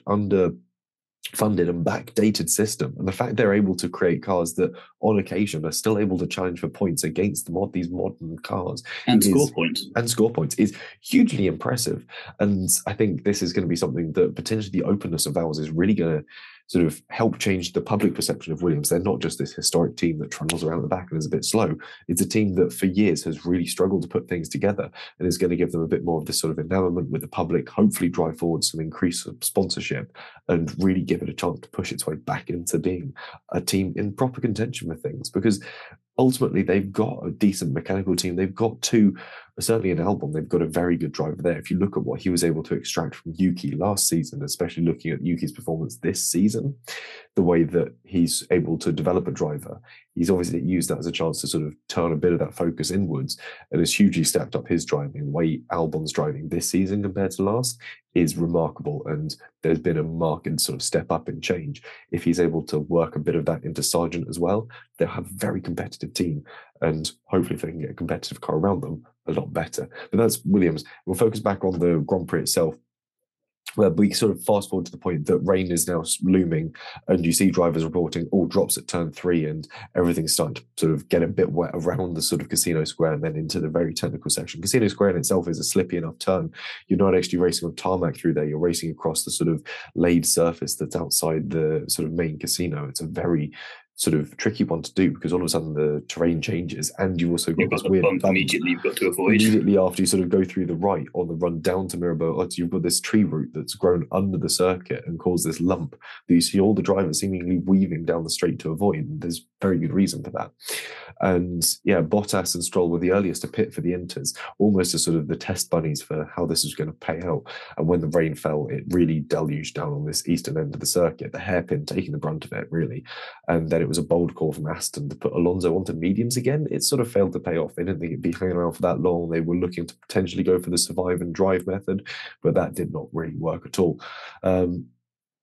funded and backdated system, and the fact they're able to create cars that on occasion are still able to challenge for points against these modern cars and score points is hugely impressive. And I think this is going to be something that potentially the openness of Vowles is really going to sort of help change the public perception of Williams. They're not just this historic team that trundles around the back and is a bit slow. It's a team that for years has really struggled to put things together, and is going to give them a bit more of this sort of enamorment with the public, hopefully drive forward some increased sponsorship and really give it a chance to push its way back into being a team in proper contention with things. Because ultimately they've got a decent mechanical team. They've got certainly an Albon, they've got a very good driver there. If you look at what he was able to extract from Yuki last season, especially looking at Yuki's performance this season, the way that he's able to develop a driver, he's obviously used that as a chance to sort of turn a bit of that focus inwards, and has hugely stepped up his driving. The way Albon's driving this season compared to last is remarkable, and there's been a marked sort of step up in change. If he's able to work a bit of that into Sargent as well, they'll have a very competitive team, and hopefully if they can get a competitive car around them, a lot better. But that's Williams. We'll focus back on the Grand Prix itself, where we sort of fast forward to the point that rain is now looming, and you see drivers reporting all drops at turn 3, and everything's starting to sort of get a bit wet around the sort of Casino Square and then into the very technical section. Casino Square in itself is a slippy enough turn. You're not actually racing on tarmac through there. You're racing across the sort of laid surface that's outside the sort of main casino. It's a very sort of tricky one to do, because all of a sudden the terrain changes, and you've also got this weird bump immediately you've got to avoid. Immediately after you sort of go through the right on the run down to Mirabeau, you've got this tree root that's grown under the circuit and caused this lump that you see all the drivers seemingly weaving down the straight to avoid. And there's very good reason for that. And yeah, Bottas and Stroll were the earliest to pit for the Inters, almost as sort of the test bunnies for how this was going to pay out. And when the rain fell, it really deluged down on this eastern end of the circuit, the hairpin taking the brunt of it, really. And then it was a bold call from Aston to put Alonso onto mediums again. It sort of failed to pay off. They didn't think it'd be hanging around for that long. They were looking to potentially go for the survive and drive method, but that did not really work at all.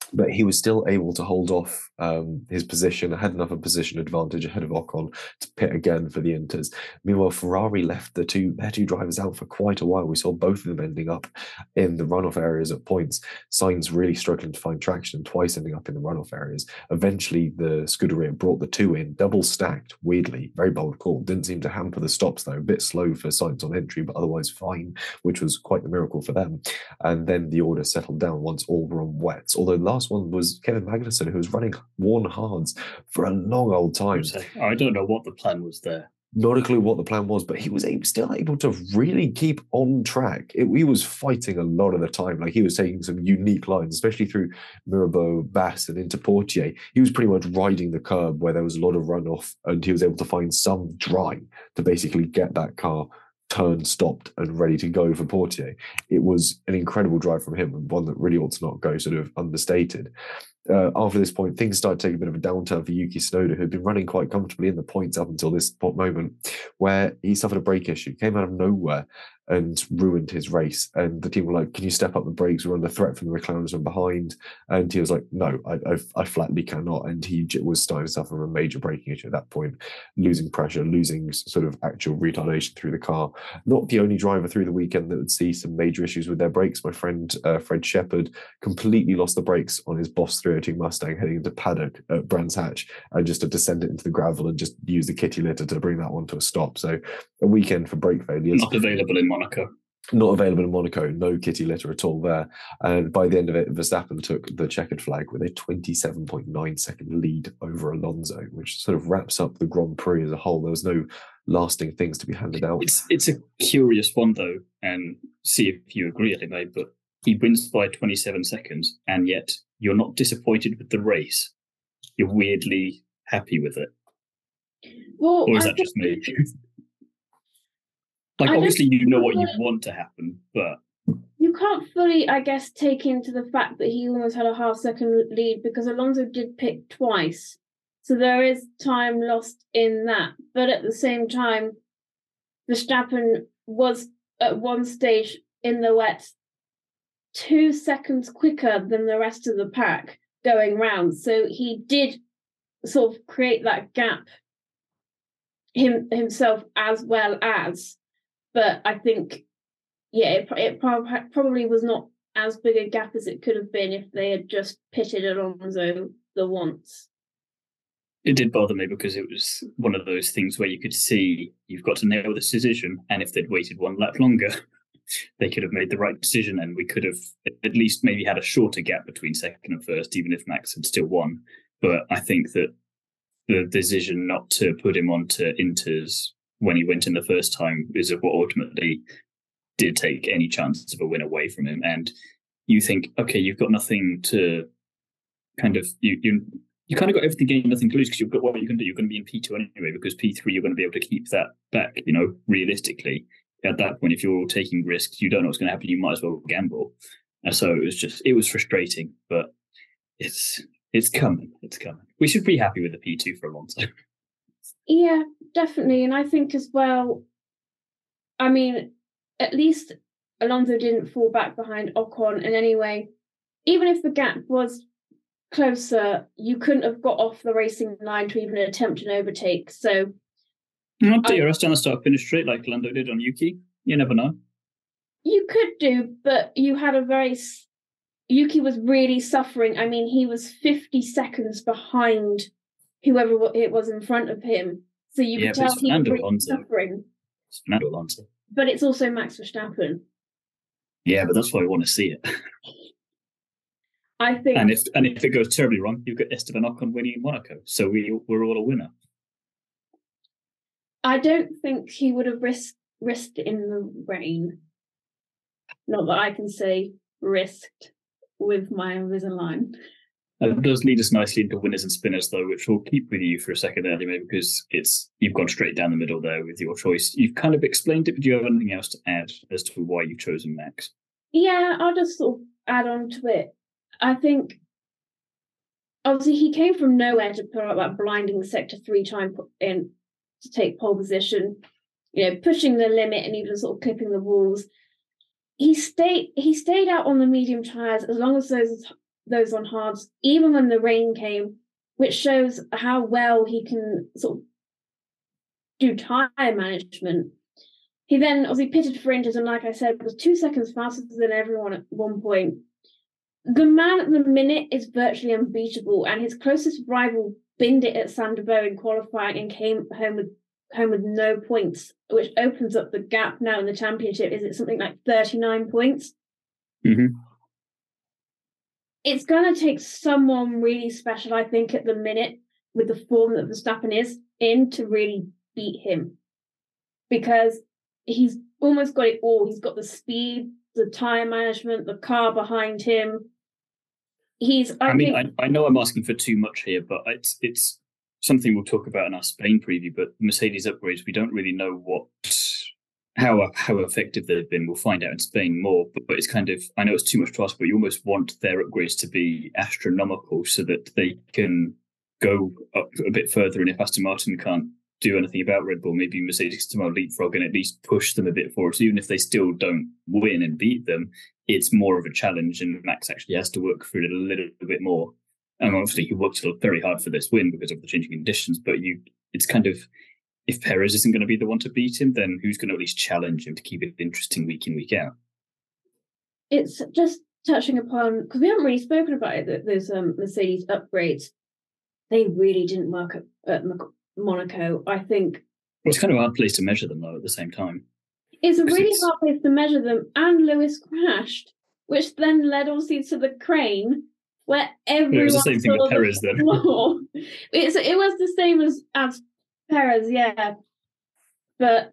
but he was still able to hold off his position, had enough of a position advantage ahead of Ocon to pit again for the Inters. Meanwhile, Ferrari left their two drivers out for quite a while. We saw both of them ending up in the runoff areas at points. Sainz really struggling to find traction and twice ending up in the runoff areas. Eventually, the Scuderia brought the two in, double stacked, weirdly, very bold call. Didn't seem to hamper the stops though, a bit slow for Sainz on entry, but otherwise fine, which was quite the miracle for them. And then the order settled down once all were on wets. Although the last one was Kevin Magnussen, who was running worn hards for a long old time. I don't know what the plan was there. Not a clue what the plan was, but he was still able to really keep on track. He was fighting a lot of the time. Like, he was taking some unique lines, especially through Mirabeau, Bass, and into Portier. He was pretty much riding the curb where there was a lot of runoff, and he was able to find some dry to basically get that car turned, stopped, and ready to go for Portier. It was an incredible drive from him, and one that really ought to not go sort of understated. After this point, things started taking a bit of a downturn for Yuki Tsunoda, who had been running quite comfortably in the points up until this moment, where he suffered a brake issue, came out of nowhere and ruined his race. And the team were like, "Can you step up the brakes? We're under threat from the McLarens from behind." And he was like, "No, I flatly cannot." And he was starting to suffer a major braking issue at that point, losing pressure, losing sort of actual retardation through the car. Not the only driver through the weekend that would see some major issues with their brakes. My friend Fred Shepherd completely lost the brakes on his Boss 302 Mustang heading into paddock at Brands Hatch, and just to descend it into the gravel and just use the kitty litter to bring that one to a stop. So a weekend for brake failures. Not available in Monaco. Not available in Monaco. No kitty litter at all there. And by the end of it, Verstappen took the checkered flag with a 27.9 second lead over Alonso, which sort of wraps up the Grand Prix as a whole. There was no lasting things to be handed out. It's a curious one, though, and see if you agree, anyway, but he wins by 27 seconds, and yet you're not disappointed with the race. You're weirdly happy with it. Well, or is that just me? Like, obviously, you know what you want to happen, but you can't fully, I guess, take into the fact that he almost had a half-second lead because Alonso did pit twice. So there is time lost in that. But at the same time, Verstappen was at one stage in the wet 2 seconds quicker than the rest of the pack going round. So he did sort of create that gap himself as well as. But I think, yeah, it probably was not as big a gap as it could have been if they had just pitted Alonso the once. It did bother me because it was one of those things where you could see you've got to nail this decision, and if they'd waited one lap longer, they could have made the right decision, and we could have at least maybe had a shorter gap between second and first, even if Max had still won. But I think that the decision not to put him onto Inters when he went in the first time is what ultimately did take any chance of a win away from him. And you think, okay, you've got nothing to kind of you kind of got everything gained, nothing to lose, because you've got what you can do. You're going to be in P2 anyway, because P3 you're going to be able to keep that back. You know, realistically, at that point, if you're taking risks, you don't know what's going to happen. You might as well gamble. And so it was frustrating, but it's coming. It's coming. We should be happy with the P2 for Alonso. Yeah, definitely. And I think as well, I mean, at least Alonso didn't fall back behind Ocon in any way. Even if the gap was closer, you couldn't have got off the racing line to even attempt an overtake. So, DRS down the start-finish straight like Lando did on Yuki. You never know. You could do, but you had Yuki was really suffering. I mean, he was 50 seconds behind whoever it was in front of him. So you could tell he was really suffering. It's Fernando Alonso. But it's also Max Verstappen. Yeah, but that's why I want to see it. I think, and if it goes terribly wrong, you've got Esteban Ocon winning in Monaco. So we're all a winner. I don't think he would have risked in the rain. Not that I can say risked with my Invisalign. That does lead us nicely into winners and spinners, though, which we'll keep with you for a second anyway, because you've gone straight down the middle there with your choice. You've kind of explained it, but do you have anything else to add as to why you've chosen Max? Yeah, I'll just sort of add on to it. I think, obviously, he came from nowhere to put out that blinding sector 3 time in to take pole position, pushing the limit and even sort of clipping the walls. He stayed out on the medium tyres as long as those those on hards, even when the rain came, which shows how well he can sort of do tyre management. He then obviously pitted for injuries, and like I said, was 2 seconds faster than everyone at one point. The man at the minute is virtually unbeatable, and his closest rival binned it at Sander Bow in qualifying and came home with no points, which opens up the gap now in the championship. Is it something like 39 points? Mm-hmm. It's going to take someone really special, I think, at the minute, with the form that Verstappen is in, to really beat him. Because he's almost got it all. He's got the speed, the tyre management, the car behind him. I know I'm asking for too much here, but it's something we'll talk about in our Spain preview. But Mercedes upgrades, we don't really know how effective they've been. We'll find out in Spain more. But it's kind of, I know it's too much to ask, but you almost want their upgrades to be astronomical so that they can go up a bit further. And if Aston Martin can't do anything about Red Bull, maybe Mercedes can leapfrog and at least push them a bit forward. So even if they still don't win and beat them, it's more of a challenge, and Max actually has to work through it a little bit more. And obviously he worked very hard for this win because of the changing conditions, but it's kind of, if Perez isn't going to be the one to beat him, then who's going to at least challenge him to keep it interesting week in, week out? It's just touching upon, because we haven't really spoken about it, that those Mercedes upgrades, they really didn't work at Monaco. I think it's kind of a hard place to measure them though at the same time. It's a really hard place to measure them, and Lewis crashed, which then led obviously to the crane, where everyone it was the same thing with Perez then. It was the same as Perez, yeah. But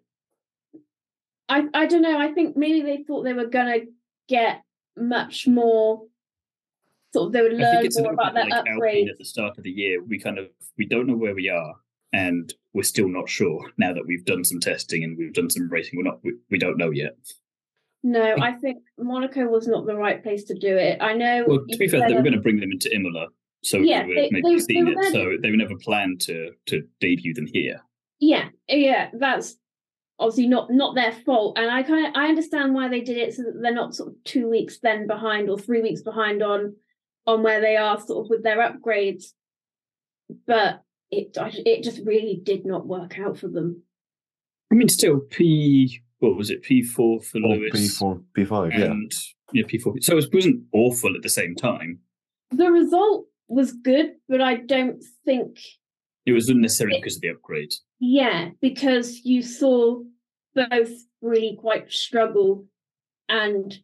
I don't know, I think maybe they thought they were going to get much more, sort of, they would learn more about that upgrade. At the start of the year, we don't know where we are, and we're still not sure now that we've done some testing and we've done some racing. We don't know yet. No, I think Monaco was not the right place to do it. I know. Well, to be fair, they were going to bring them into Imola, so yeah, we would have maybe seen it. So they were never planned to debut them here. Yeah, that's obviously not their fault, and I understand why they did it, so that they're not sort of 2 weeks then behind or 3 weeks behind on where they are sort of with their upgrades, but it just really did not work out for them. I mean, still what was it, P4 for Lewis? P4, P5, and, yeah, P4. So it wasn't awful at the same time. The result was good, but I don't think it was unnecessarily because of the upgrades. Yeah, because you saw both really quite struggle, and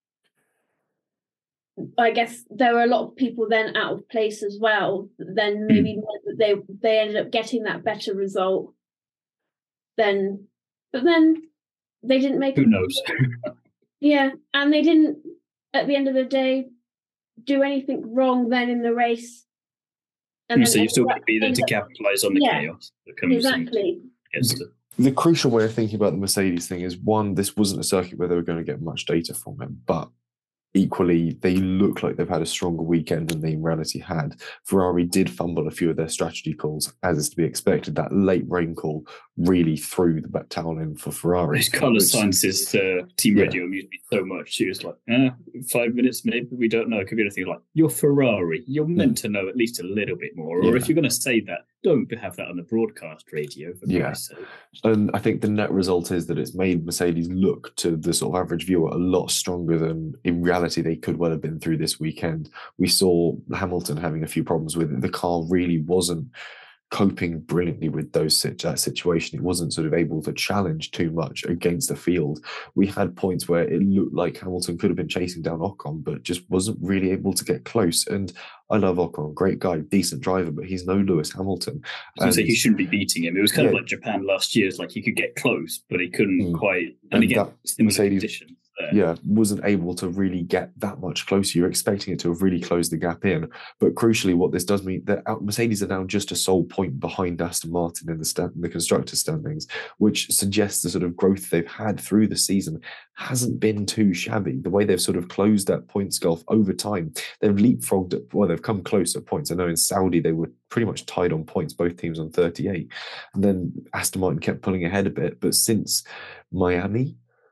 I guess there were a lot of people then out of place as well. Then maybe they ended up getting that better result. But then they didn't make. Who knows? Yeah, and they didn't at the end of the day do anything wrong then in the race. And so you've still got to be there to capitalise on the chaos that comes. Exactly. The crucial way of thinking about the Mercedes thing is, one, this wasn't a circuit where they were going to get much data from it, but equally, they look like they've had a stronger weekend than they in reality had. Ferrari did fumble a few of their strategy calls, as is to be expected. That late rain call really threw the baton in for Ferrari. Carlos Sainz's team radio amused me so much. She was like, 5 minutes, maybe, we don't know. It could be anything like, you're Ferrari. You're meant to know at least a little bit more. Or if you're going to say that, don't have that on the broadcast radio. For Christ's sake. And I think the net result is that it's made Mercedes look to the sort of average viewer a lot stronger than in reality they could well have been through this weekend. We saw Hamilton having a few problems with it. The car really wasn't coping brilliantly with that situation. It wasn't sort of able to challenge too much against the field. We had points where it looked like Hamilton could have been chasing down Ocon, but just wasn't really able to get close. And I love Ocon, great guy, decent driver, but he's no Lewis Hamilton. So he shouldn't be beating him. It was kind of like Japan last year. It's like he could get close, but he couldn't quite. And again, Mercedes conditions. Wasn't able to really get that much closer. You're expecting it to have really closed the gap in. But crucially, what this does mean, that Mercedes are now just a sole point behind Aston Martin in the constructor standings, which suggests the sort of growth they've had through the season hasn't been too shabby. The way they've sort of closed that points gulf over time, they've leapfrogged it. Well, they've come close at points. I know in Saudi they were pretty much tied on points, both teams on 38. And then Aston Martin kept pulling ahead a bit. But since Miami,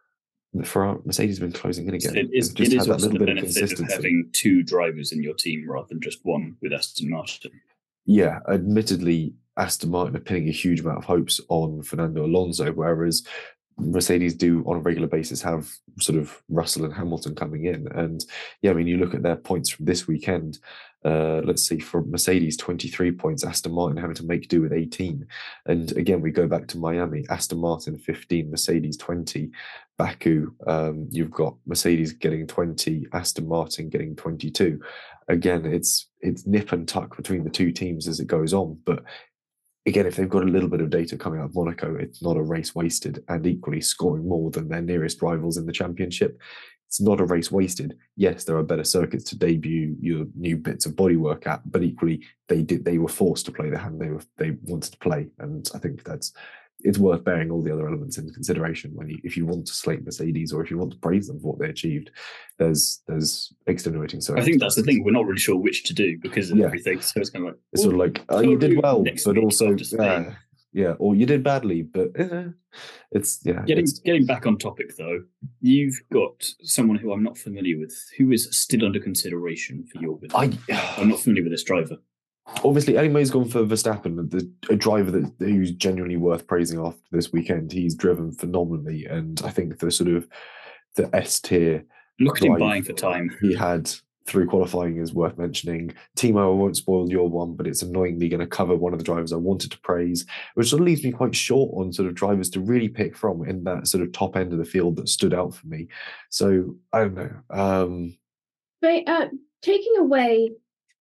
Mercedes have been closing in again. It is, They've just it had is that also little the bit of benefit of consistency. having two drivers in your team rather than just one with Aston Martin. Yeah, admittedly, Aston Martin are pinning a huge amount of hopes on Fernando Alonso, whereas Mercedes do on a regular basis have sort of Russell and Hamilton coming in. And yeah, I mean, you look at their points from this weekend. Let's see, for Mercedes, 23 points, Aston Martin having to make do with 18. And again, we go back to Miami, Aston Martin 15, Mercedes 20. Baku, you've got Mercedes getting 20, Aston Martin getting 22. Again, it's nip and tuck between the two teams as it goes on. But again, if they've got a little bit of data coming out of Monaco, it's not a race wasted, and equally scoring more than their nearest rivals in the championship. It's not a race wasted. Yes, there are better circuits to debut your new bits of bodywork at, but equally they were forced to play the hand they wanted to play, and I think it's worth bearing all the other elements into consideration if you want to slate Mercedes or if you want to praise them for what they achieved. There's extenuating circumstances. I think that's the thing. We're not really sure which to do because of everything. So it's kind of like it's sort of like you did well, but also or you did badly, but Getting back on topic though, you've got someone who I'm not familiar with who is still under consideration for your bid. I'm not familiar with this driver. Obviously, Eddie May's gone for Verstappen, a driver who's genuinely worth praising after this weekend. He's driven phenomenally, and I think the S tier. Look at him buying for time. He had through qualifying is worth mentioning. Timo, I won't spoil your one, but it's annoyingly going to cover one of the drivers I wanted to praise, which sort of leaves me quite short on sort of drivers to really pick from in that sort of top end of the field that stood out for me. So I don't know. But taking away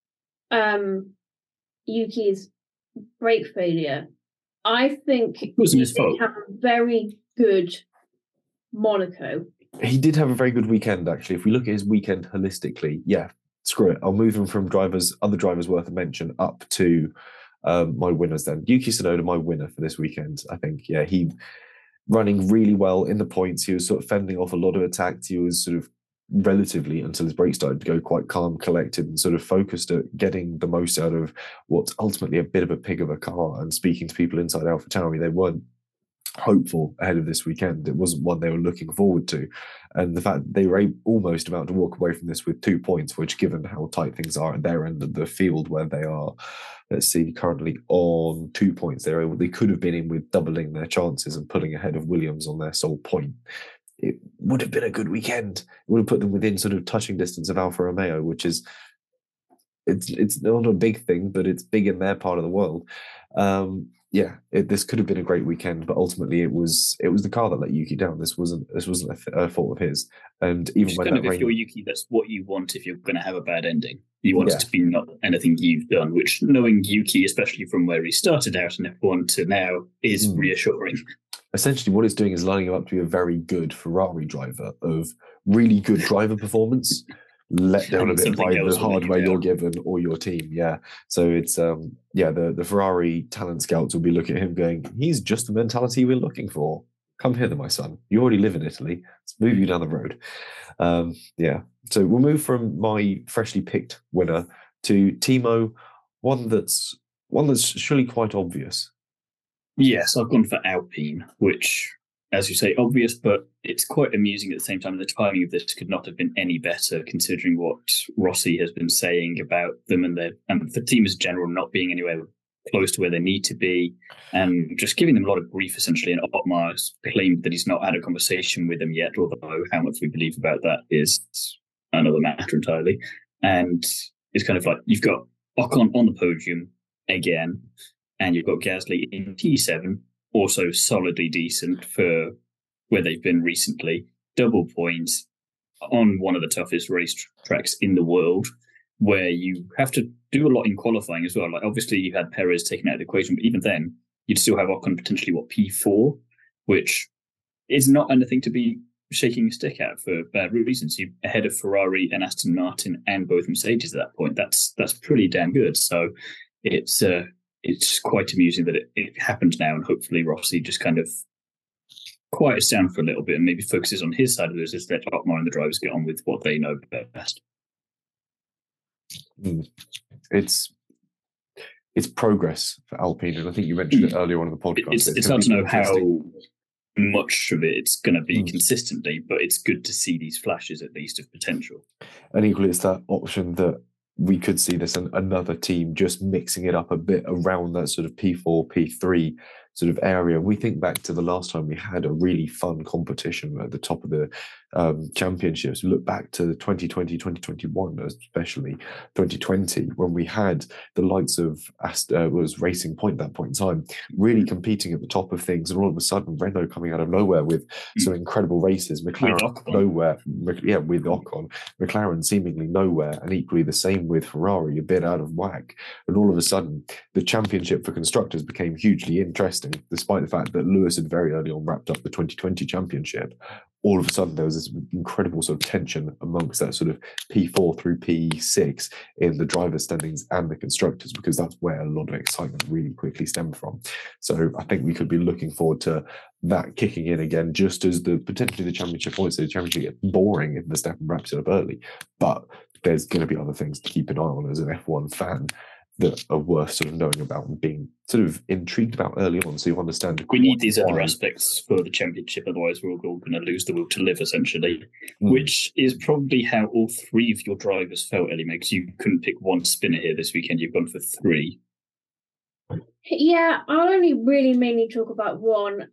Yuki's brake failure, I think it wasn't his fault. Have a very good Monaco. He did have a very good weekend, actually. If we look at his weekend holistically, yeah, screw it. I'll move him from other drivers worth a mention up to my winners then. Yuki Tsunoda, my winner for this weekend, I think. Yeah, he running really well in the points. He was sort of fending off a lot of attacks. He was sort of relatively, until his brakes started to go, quite calm, collected, and sort of focused at getting the most out of what's ultimately a bit of a pig of a car. And speaking to people inside AlphaTauri, they weren't hopeful ahead of this weekend. It wasn't one they were looking forward to. And the fact they were almost about to walk away from this with 2 points, which, given how tight things are at their end of the field, where they are, let's see, currently on 2 points, they could have been in with doubling their chances and pulling ahead of Williams on their sole point. It would have been a good weekend. It would have put them within sort of touching distance of Alfa Romeo, which is it's not a big thing, but it's big in their part of the world. This could have been a great weekend, but ultimately it was the car that let Yuki down. This wasn't a fault of his. And even when if you're Yuki, that's what you want if you're going to have a bad ending. You want it to be not anything you've done, which, knowing Yuki, especially from where he started out in F1 to now, is reassuring. Essentially, what it's doing is lining him up to be a very good Ferrari driver of really good driver performance, let down a bit by the hardware you're given or your team. Yeah. So it's the Ferrari talent scouts will be looking at him going, he's just the mentality we're looking for. Come hither, my son. You already live in Italy. Let's move you down the road. So we'll move from my freshly picked winner to Timo, one that's surely quite obvious. Yes, I've gone for Alpine, which, as you say, obvious, but it's quite amusing at the same time. The timing of this could not have been any better, considering what Rossi has been saying about them and the team as general not being anywhere close to where they need to be, and just giving them a lot of grief, essentially. And Otmar has claimed that he's not had a conversation with them yet, although how much we believe about that is another matter entirely. And it's kind of like you've got Ocon on the podium again, and you've got Gasly in T7, also solidly decent for where they've been recently. Double points on one of the toughest race tracks in the world, where you have to do a lot in qualifying as well. Like, obviously, you had Perez taken out of the equation, but even then, you'd still have Ocon potentially, P4, which is not anything to be shaking a stick at for bad reasons. You're ahead of Ferrari and Aston Martin and both Mercedes at that point. That's pretty damn good. So it's quite amusing that it happened now, and hopefully Rossi just kind of quiets down for a little bit and maybe focuses on his side of this, just let Otmar and the drivers get on with what they know best. It's progress for Alpine, and I think you mentioned it earlier on in the podcast. It's hard to know how much of it's going to be consistently, but it's good to see these flashes at least of potential. And equally, it's that option that we could see this and another team just mixing it up a bit around that sort of P4, P3 sort of area. We think back to the last time we had a really fun competition at the top of the championships. We look back to 2020, 2021, especially 2020, when we had the likes of was Racing Point at that point in time, really competing at the top of things. And all of a sudden, Renault coming out of nowhere with some incredible races. McLaren nowhere. With Ocon. McLaren seemingly nowhere. And equally the same with Ferrari, a bit out of whack. And all of a sudden, the championship for constructors became hugely interesting, despite the fact that Lewis had very early on wrapped up the 2020 championship. All of a sudden, there was this incredible sort of tension amongst that sort of P4 through P6 in the driver's standings and the constructors, because that's where a lot of excitement really quickly stemmed from. So I think we could be looking forward to that kicking in again, just as potentially the championship points. The championship gets boring if Verstappen wraps it up early, but there's going to be other things to keep an eye on as an F1 fan that are worth sort of knowing about and being sort of intrigued about early on, so you understand. We need these other aspects for the championship, otherwise we're all going to lose the will to live, essentially, which is probably how all three of your drivers felt, Ellie, because you couldn't pick one spinner here this weekend. You've gone for three. Yeah, I'll only really mainly talk about one.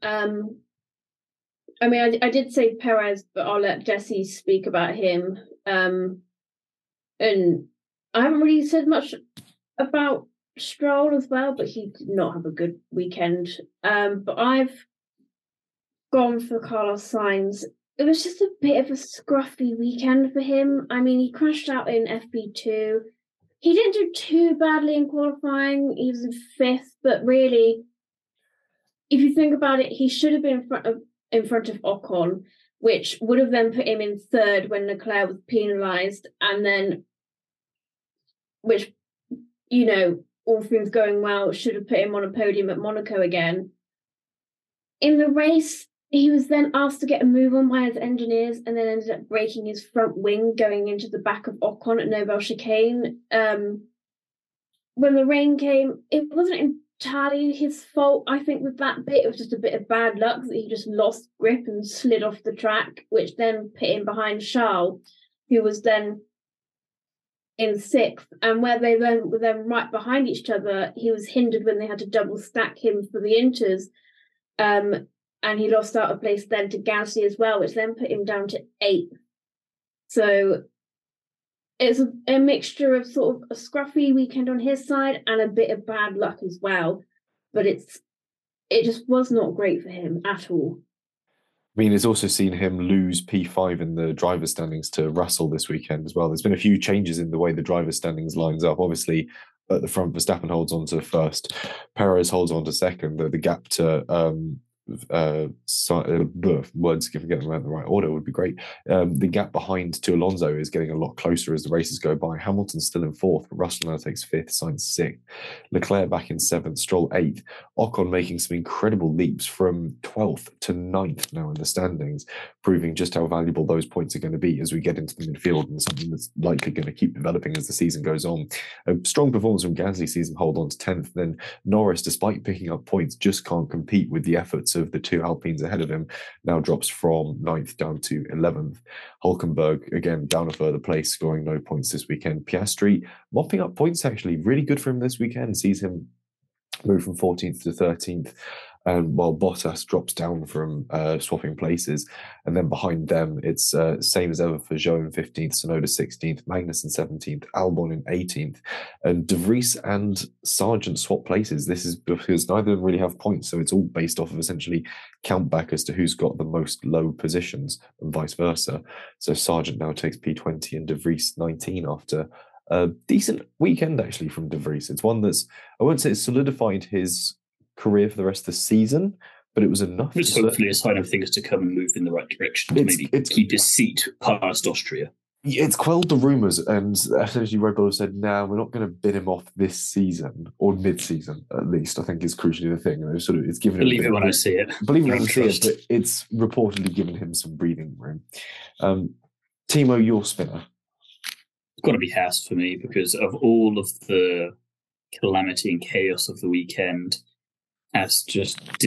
I mean, I did say Perez, but I'll let Jesse speak about him. And I haven't really said much about Stroll as well, but he did not have a good weekend. But I've gone for Carlos Sainz. It was just a bit of a scruffy weekend for him. I mean, he crashed out in FP2. He didn't do too badly in qualifying. He was in fifth, but really, if you think about it, he should have been in front of Ocon, which would have then put him in third when Leclerc was penalised, and then, which, you know, all things going well, should have put him on a podium at Monaco again. In the race, he was then asked to get a move on by his engineers and then ended up breaking his front wing going into the back of Ocon at Nobel Chicane. When the rain came, it wasn't entirely his fault, I think, with that bit. It was just a bit of bad luck that he just lost grip and slid off the track, which then put him behind Charles, who was then in sixth, and where they then were then right behind each other, he was hindered when they had to double stack him for the inters, and he lost out a place then to Gasly as well, which then put him down to eighth. So it's a mixture of sort of a scruffy weekend on his side and a bit of bad luck as well, but it just was not great for him at all. I mean, it's also seen him lose P5 in the driver's standings to Russell this weekend as well. There's been a few changes in the way the driver's standings lines up. Obviously, at the front, Verstappen holds on to first. Perez holds on to second. The gap to words, if we get them out in the right order, would be great. The gap behind to Alonso is getting a lot closer as the races go by. Hamilton's still in fourth, but Russell now takes fifth, Sainz sixth. Leclerc back in seventh, Stroll eighth. Ocon making some incredible leaps from 12th to 9th now in the standings, proving just how valuable those points are going to be as we get into the midfield, and something that's likely going to keep developing as the season goes on. A strong performance from Gasly season hold on to 10th. Then Norris, despite picking up points, just can't compete with the efforts of the two Alpines ahead of him, now drops from 9th down to 11th. Hulkenberg, again, down a further place, scoring no points this weekend. Piastri mopping up points, actually. Really good for him this weekend. Sees him move from 14th to 13th. While Bottas drops down from swapping places. And then behind them, it's same as ever for Zhou in 15th, Tsunoda 16th, Magnussen 17th, Albon in 18th. And De Vries and Sargent swap places. This is because neither of them really have points, so it's all based off of essentially count back as to who's got the most low positions and vice versa. So Sargent now takes P20 and De Vries 19 after a decent weekend, actually, from De Vries. It's one that's, I won't say it's solidified his career for the rest of the season, but it was enough. It's hopefully a sign of things to come and move in the right direction to maybe keep his seat past Austria. It's quelled the rumours, and essentially Red Bull said, "No, we're not going to bid him off this season or mid-season, at least." I think is crucially the thing. And it's given him believe it when I see it. Believe it when I see it, but it's reportedly given him some breathing room. Timo, your spinner. It's got to be Haas for me because of all of the calamity and chaos of the weekend. Haas just didn't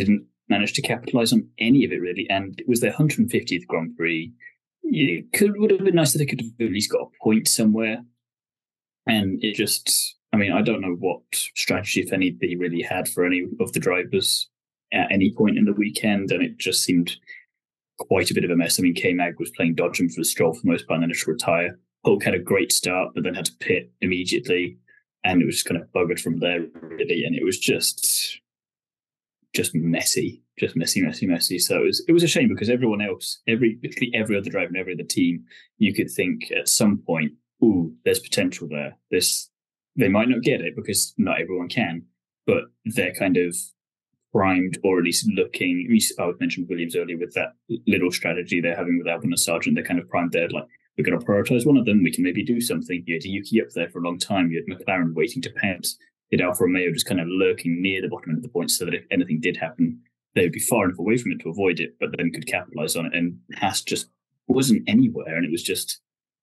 managed to capitalise on any of it really, and it was their 150th Grand Prix. Would have been nice if they could have at least got a point somewhere. And it just, I mean, I don't know what strategy, if any, they really had for any of the drivers at any point in the weekend, and it just seemed quite a bit of a mess. I mean, K-Mag was playing dodgem for Stroll for the most part, and then had to retire. Hulk had a great start, but then had to pit immediately, and it was just kind of buggered from there, really. And it was just messy, just messy. So it was a shame because everyone else, literally every other driver and every other team, you could think at some point, ooh, there's potential there. They might not get it because not everyone can, but they're kind of primed, or at least looking. I mentioned Williams earlier with that little strategy they're having with Albon and Sargent. They're kind of primed there, like, we're going to prioritize one of them. We can maybe do something. You had Yuki up there for a long time. You had McLaren waiting to pounce. You had Alfa Romeo just kind of lurking near the bottom end of the points so that if anything did happen, they would be far enough away from it to avoid it, but then could capitalize on it. And Haas just wasn't anywhere, and it was just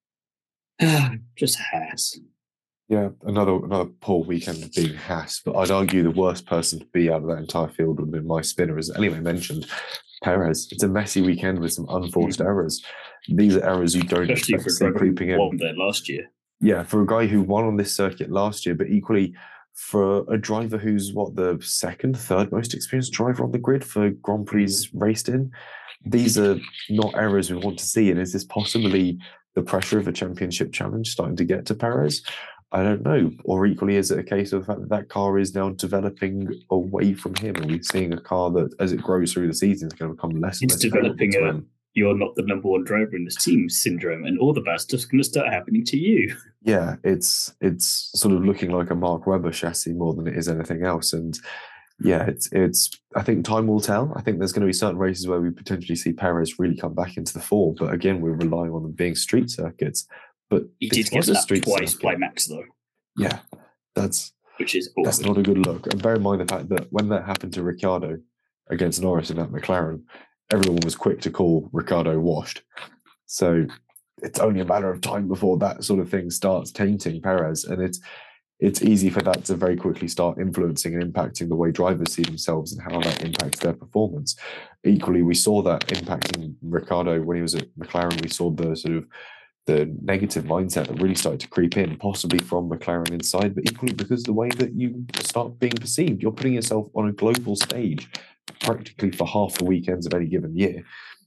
Haas. Yeah, another poor weekend of being Haas, but I'd argue the worst person to be out of that entire field would have been my spinner, as anyway mentioned, Perez. It's a messy weekend with some unforced errors. These are errors you don't Especially expect for to see a driver creeping who in. won there last year. Yeah, for a guy who won on this circuit last year, but equally for a driver who's the second, third most experienced driver on the grid for Grand Prix raced in. These are not errors we want to see. And is this possibly the pressure of a championship challenge starting to get to Perez? I don't know. Or equally, is it a case of the fact that car is now developing away from him? And we're seeing a car that, as it grows through the season, is going to become less and It's less developing favorable to him. You're not the number one driver in this team syndrome, and all the bad stuff's going to start happening to you. Yeah, it's sort of looking like a Mark Webber chassis more than it is anything else. And yeah, it's. I think time will tell. I think there's going to be certain races where we potentially see Perez really come back into the fore, but again, we're relying on them being street circuits. But He this did get was a lapped street twice circuit. by Max, though, Yeah, that's which is that's awkward. not a good look. And bear in mind the fact that when that happened to Ricciardo against Norris in that McLaren, everyone was quick to call Ricciardo washed. So it's only a matter of time before that sort of thing starts tainting Perez. And it's easy for that to very quickly start influencing and impacting the way drivers see themselves and how that impacts their performance. Equally, we saw that impacting Ricciardo when he was at McLaren. We saw the sort of the negative mindset that really started to creep in, possibly from McLaren inside, but equally because the way that you start being perceived, you're putting yourself on a global stage practically for half the weekends of any given year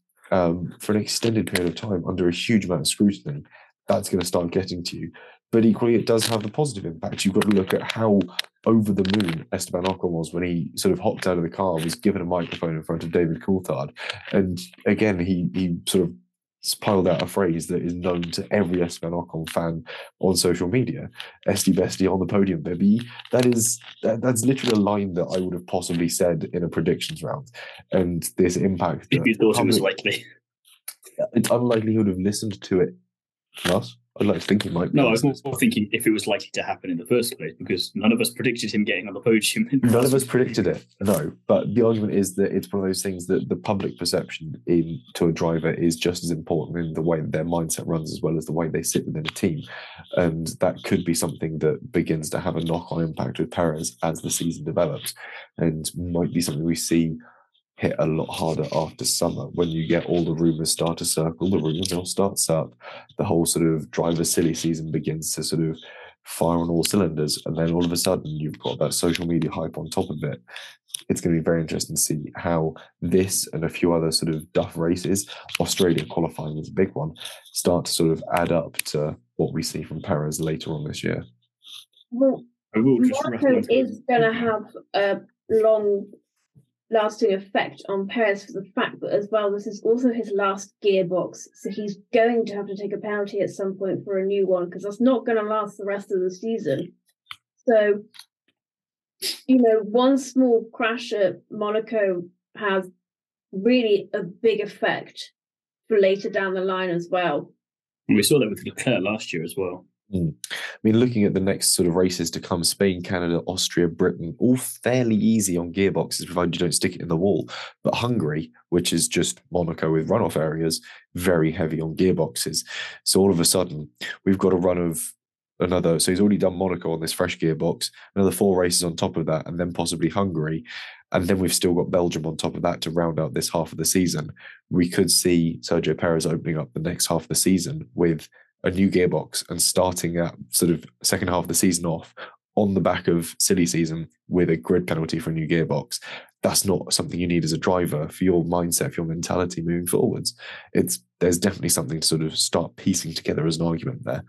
for an extended period of time under a huge amount of scrutiny. That's going to start getting to you. But equally, it does have the positive impact. You've got to look at how over the moon Esteban Ocon was when he sort of hopped out of the car, was given a microphone in front of David Coulthard. And again, he sort of piled out a phrase that is known to every Esteban Ocon fan on social media: "Esty Bestie on the podium, baby." That's literally a line that I would have possibly said in a predictions round. And this impact, If you thought it was likely. it's unlikely he would have listened to it from us. I'd like to think he might. No, I was more thinking if it was likely to happen in the first place, because none of us predicted him getting on the podium. None of us predicted it, no. But the argument is that it's one of those things that the public perception to a driver is just as important in the way that their mindset runs as well as the way they sit within a team. And that could be something that begins to have a knock-on impact with Perez as the season develops, and might be something we see hit a lot harder after summer when you get all the rumours start to circle, the rumours all starts up, the whole sort of driver silly season begins to sort of fire on all cylinders, and then all of a sudden you've got that social media hype on top of it. It's going to be very interesting to see how this and a few other sort of duff races, Australia qualifying is a big one, start to sort of add up to what we see from Perez later on this year. Well, I will just Monaco is going to have a long-lasting effect on Perez for the fact that, as well, this is also his last gearbox, so he's going to have to take a penalty at some point for a new one, because that's not going to last the rest of the season. So, one small crash at Monaco has really a big effect for later down the line as well. And we saw that with Leclerc last year as well. I mean, looking at the next sort of races to come, Spain, Canada, Austria, Britain, all fairly easy on gearboxes, provided you don't stick it in the wall. But Hungary, which is just Monaco with runoff areas, very heavy on gearboxes. So all of a sudden, we've got a run of so he's already done Monaco on this fresh gearbox, another 4 races on top of that, and then possibly Hungary. and then we've still got Belgium on top of that to round out this half of the season. We could see Sergio Perez opening up the next half of the season with a new gearbox and starting that sort of second half of the season off on the back of silly season with a grid penalty for a new gearbox. That's not something you need as a driver for your mindset, for your mentality moving forwards. There's definitely something to sort of start piecing together as an argument there.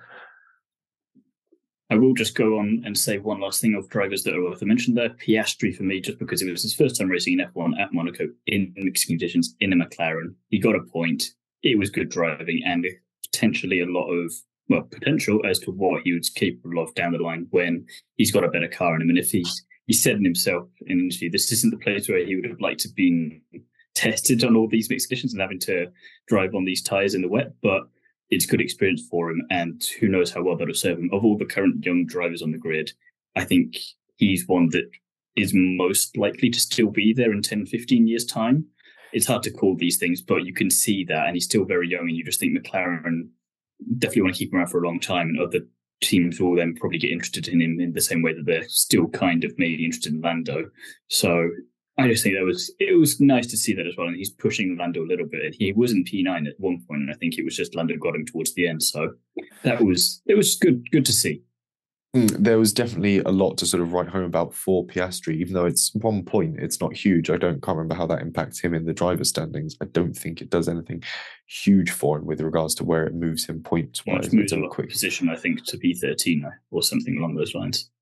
I will just go on and say one last thing of drivers that are worth a mention there. Piastri for me, just because it was his first time racing in F1 at Monaco in mixed conditions in a McLaren. He got a point. It was good driving and potentially a lot of potential as to what he was capable of down the line when he's got a better car in him. And if he said in himself in an interview, this isn't the place where he would have liked to have been tested on all these mixed conditions and having to drive on these tyres in the wet, but it's good experience for him, and who knows how well that'll serve him. Of all the current young drivers on the grid, I think he's one that is most likely to still be there in 10, 15 years' time. It's hard to call these things, but you can see that, and he's still very young, and you just think McLaren definitely want to keep him around for a long time, and other teams will then probably get interested in him in the same way that they're still kind of maybe interested in Lando. So I just think it was nice to see that as well. And he's pushing Lando a little bit. He was in P9 at one point, and I think it was just Lando got him towards the end. So it was good to see. There was definitely a lot to sort of write home about for Piastri, even though it's 1 point, it's not huge. Can't remember how that impacts him in the driver's standings. I don't think it does anything huge for him with regards to where it moves him points-wise. It moves him up a position, I think, to P13 or something along those lines.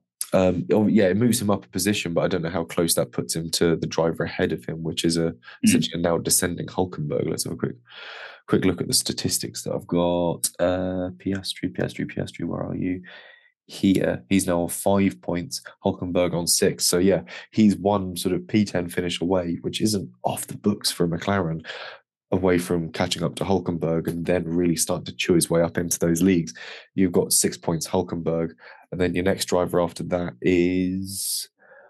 It moves him up a position, but I don't know how close that puts him to the driver ahead of him, which is essentially a now descending Hulkenberg. Let's have a quick look at the statistics that I've got. Piastri, where are you? Here, he's now on 5 points, Hulkenberg on 6. So yeah, he's one sort of P10 finish away, which isn't off the books for McLaren, away from catching up to Hulkenberg and then really starting to chew his way up into those leagues. You've got 6 points Hulkenberg, and then your next driver after that is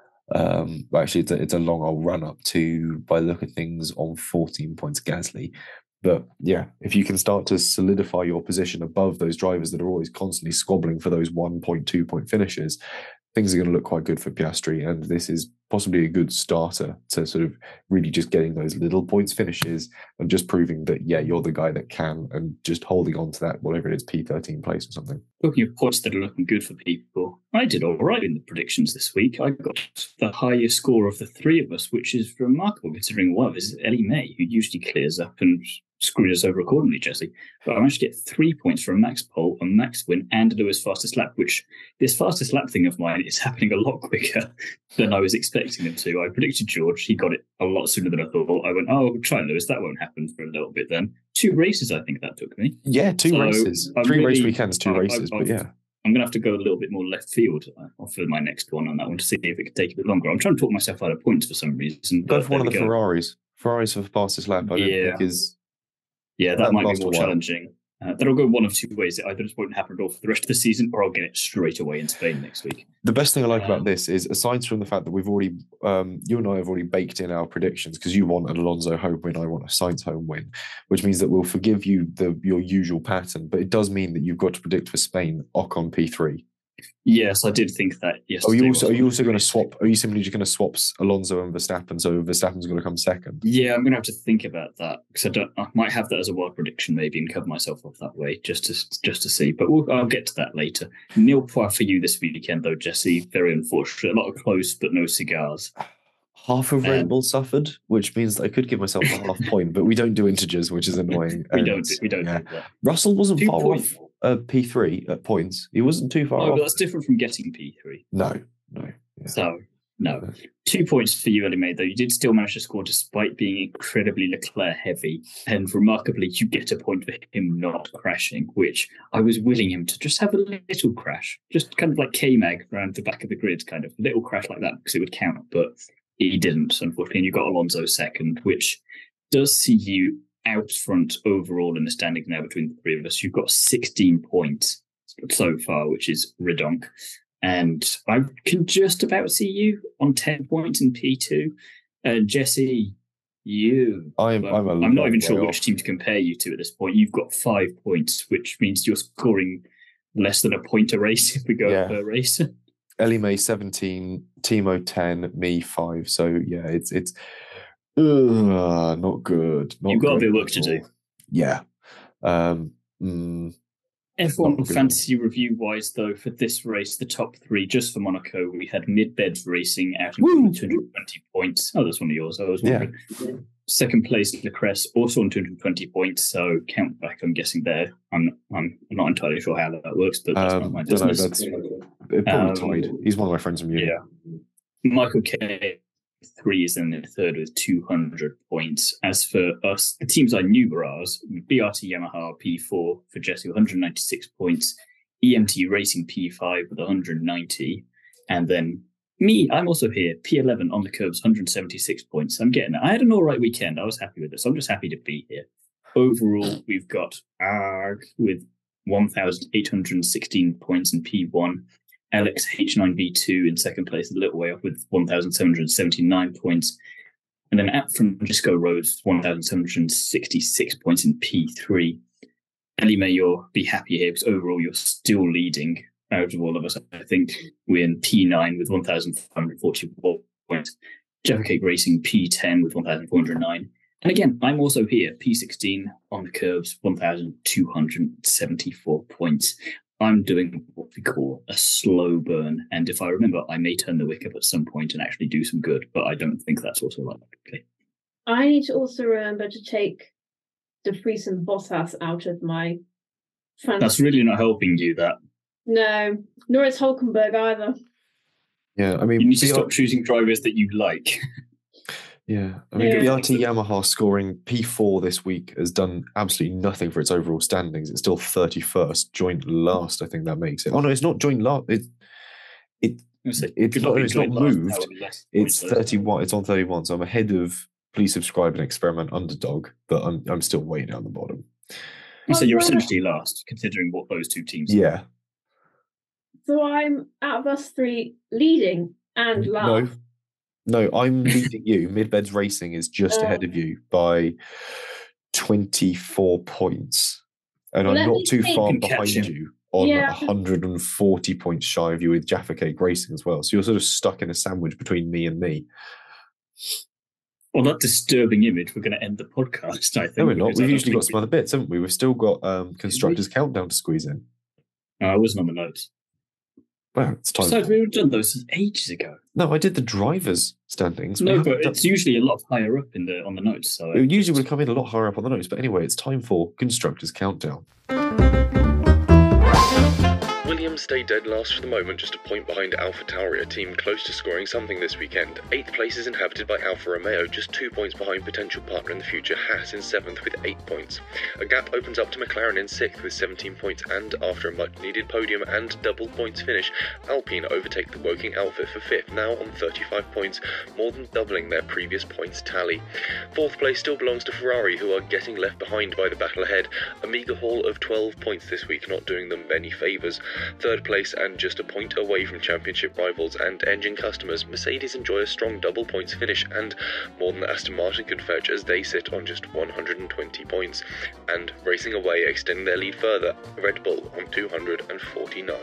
actually it's a long old run up to, by the look of things, on 14 points Gasly. But yeah, if you can start to solidify your position above those drivers that are always constantly squabbling for those 1 point, 2 point finishes, things are going to look quite good for Piastri. And this is possibly a good starter to sort of really just getting those little points finishes and just proving that, yeah, you're the guy that can, and just holding on to that, whatever it is, P13 place or something. Talking of points that are looking good for people, I did all right in the predictions this week. I got the highest score of the three of us, which is remarkable considering one of us is Ellie May, who usually clears up and screwed us over accordingly, Jesse. But I managed to get 3 points for a max pole, a max win, and a Lewis fastest lap, which this fastest lap thing of mine is happening a lot quicker than I was expecting them to. I predicted George. He got it a lot sooner than I thought. I went, try Lewis. That won't happen for a little bit then. 2 races, I think that took me. Yeah, 2 races. 3 race weekends, 2 races, but yeah. I'm going to have to go a little bit more left field for my next one on that one to see if it could take a bit longer. I'm trying to talk myself out of points for some reason. Go for one of the Ferraris. Ferraris for fastest lap, I don't think is... Yeah, that might be more challenging. That'll go one of 2 ways. It either just won't happen at all for the rest of the season, or I'll get it straight away in Spain next week. The best thing I like about this is, aside from the fact that we've already, you and I have already baked in our predictions, because you want an Alonso home win, I want a Sainz home win, which means that we'll forgive you your usual pattern, but it does mean that you've got to predict for Spain Ocon P3. Yes, I did think that. Yes. Are you also going to swap? Are you simply just going to swap Alonso and Verstappen? So Verstappen's going to come second. Yeah, I'm going to have to think about that, because I might have that as a wild prediction maybe and cover myself off that way just to see. But I'll get to that later. Nil point for you this weekend though, Jesse. Very unfortunate. A lot of close, but no cigars. Half of Red Bull suffered, which means that I could give myself a half point, but we don't do integers, which is annoying. We don't do that. Russell wasn't far off P3 at points. He wasn't too far off. But that's different from getting P3. No. Yeah. So, no. 2 points for you, Ellie May, though. You did still manage to score despite being incredibly Leclerc heavy. And remarkably, you get a point for him not crashing, which I was willing him to just have a little crash. Just kind of like K-Mag around the back of the grid, kind of little crash like that, because it would count. But he didn't, unfortunately. And you got Alonso second, which does see you out front overall in the standings now between the three of us. You've got 16 points so far, which is redonk. And I can just about see you on 10 points in P2. Jesse, I'm not even sure which team to compare you to at this point. You've got 5 points, which means you're scoring less than a point a race if we go per race. Ellie May 17, Timo 10, me 5. So yeah, it's not good. Not You've got a good bit of work at to do. all. Yeah. F1 Not good. fantasy review wise, though, for this race, the top three, just for Monaco, we had Mid-Beds Racing out in Woo! 220 points. Oh, that's one of yours. I was wondering. Second place, Lecresse, also on 220 points. So count back, I'm guessing there. I'm not entirely sure how that works, but that's not my Don't know, business. that's probably tied. He's one of my friends from uni. Yeah. Michael K. 3 is in the third with 200 points. As for us, the teams I knew were ours: BRT Yamaha P4 for Jesse, 196 points, EMT Racing P5 with 190, and then me, I'm also here, P11 on the curbs, 176 points. I'm getting it. I had an all right weekend. I was happy with this. I'm just happy to be here. Overall, we've got ARG with 1,816 points in P1. Alex H9V2 in second place, a little way off with 1,779 points. And then at Francisco Rhodes, 1,766 points in P3. Ellie May, you'll be happy here because overall you're still leading out of all of us. I think we're in P9 with 1,544 points. Jaffa Cake Racing P10 with 1,409. And again, I'm also here, P16 on the curves, 1,274 points. I'm doing what we call a slow burn. And if I remember, I may turn the wick up at some point and actually do some good, but I don't think that's also likely. I need to also remember to take De Vries and Bottas out of my fantasy. That's really not helping you, that. No, nor is Hulkenberg either. Yeah, I mean, You need to stop choosing drivers that you like. Yeah, I mean, Yeah. BRT Yamaha scoring P4 this week has done absolutely nothing for its overall standings. It's still 31st, joint last. I think that makes it. Oh no, it's not joint last. It's not moved. It's 31. It's on 31. So I'm ahead of Please Subscribe and Experiment Underdog, but I'm still way down the bottom. So you're essentially last, considering what those two teams are. Yeah. So I'm out of us three leading and last. No, I'm leading you. Mid-Beds Racing is just ahead of you by 24 points. And Well, I'm let not me too think. far You can catch behind him. you on Yeah. 140 points shy of you with Jaffa Cake Racing as well. So you're sort of stuck in a sandwich between me and me. On that disturbing image, we're going to end the podcast, I think. No, we're not. because I We've don't usually got think some other bits, haven't we? We've still got Constructors Countdown to squeeze in. I wasn't on the notes. Well, it's time. Besides, we would have done those ages ago. No, I did the drivers' standings. No, We but haven't it's usually a lot higher up on the notes. So It usually would come in a lot higher up on the notes. But anyway, it's time for Constructors Countdown. Williams stay dead last for the moment, just a point behind Alpha Tauri, a team close to scoring something this weekend. 8th place is inhabited by Alfa Romeo, just 2 points behind potential partner in the future Haas in 7th with 8 points. A gap opens up to McLaren in 6th with 17 points, and after a much-needed podium and double points finish, Alpine overtake the Woking outfit for 5th, now on 35 points, more than doubling their previous points tally. 4th place still belongs to Ferrari, who are getting left behind by the battle ahead. A meagre haul of 12 points this week, not doing them many favours. 3rd place and just a point away from championship rivals and engine customers, Mercedes enjoy a strong double points finish, and more than Aston Martin can fetch as they sit on just 120 points. And racing away, extending their lead further, Red Bull on 249.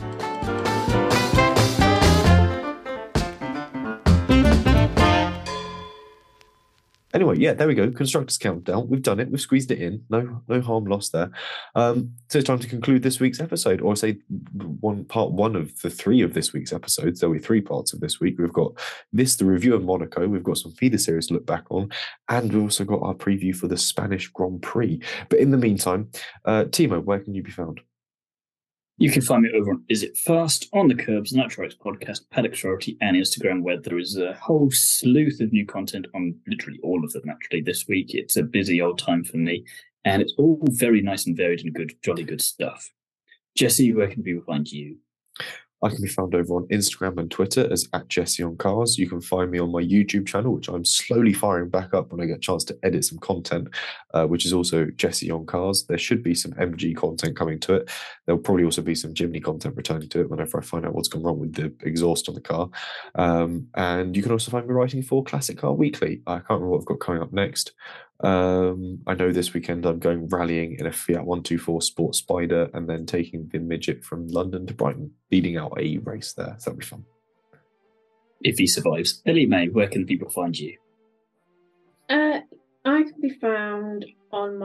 Anyway, yeah, there we go. Constructors Countdown. We've done it. We've squeezed it in. No harm lost there. So it's time to conclude this week's episode, or say part one of the 3 of this week's episodes. There'll be 3 parts of this week. We've got the review of Monaco. We've got some feeder series to look back on, and we've also got our preview for the Spanish Grand Prix. But in the meantime, Timo, where can you be found? you can find me over on Is It Fast, On the Curbs, Natural X Podcast, Paddock Sorority, and Instagram, where there is a whole sleuth of new content on literally all of them, actually, this week. It's a busy old time for me, and it's all very nice and varied and good, jolly good stuff. Jesse, where can people find you? I can be found over on Instagram and Twitter as @JesseOnCars. You can find me on my YouTube channel, which I'm slowly firing back up when I get a chance to edit some content, which is also Jesse on Cars. There should be some MG content coming to it. There'll probably also be some Jimny content returning to it whenever I find out what's gone wrong with the exhaust on the car. And you can also find me writing for Classic Car Weekly. I can't remember what I've got coming up next. I know this weekend I'm going rallying in a Fiat 124 Sport Spider and then taking the midget from London to Brighton, leading out a race there. So that'll be fun. If he survives. Ellie May, where can people find you? I can be found on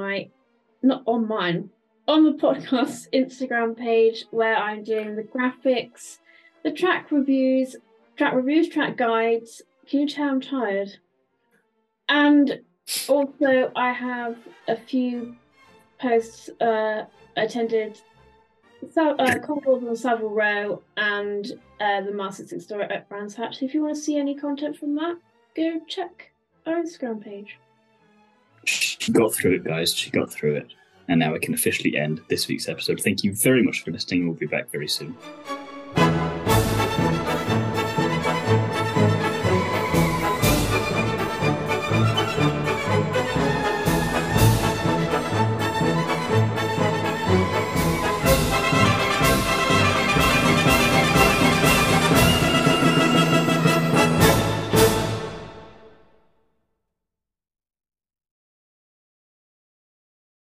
on the podcast Instagram page, where I'm doing the graphics, the track reviews, track guides. Can you tell I'm tired? And also, I have a few posts attended Coldwell on Savile Row and the Master 6 store at Brands Hatch. So if you want to see any content from that, go check our Instagram page. She got through it, guys. She got through it. And now we can officially end this week's episode. Thank you very much for listening. We'll be back very soon.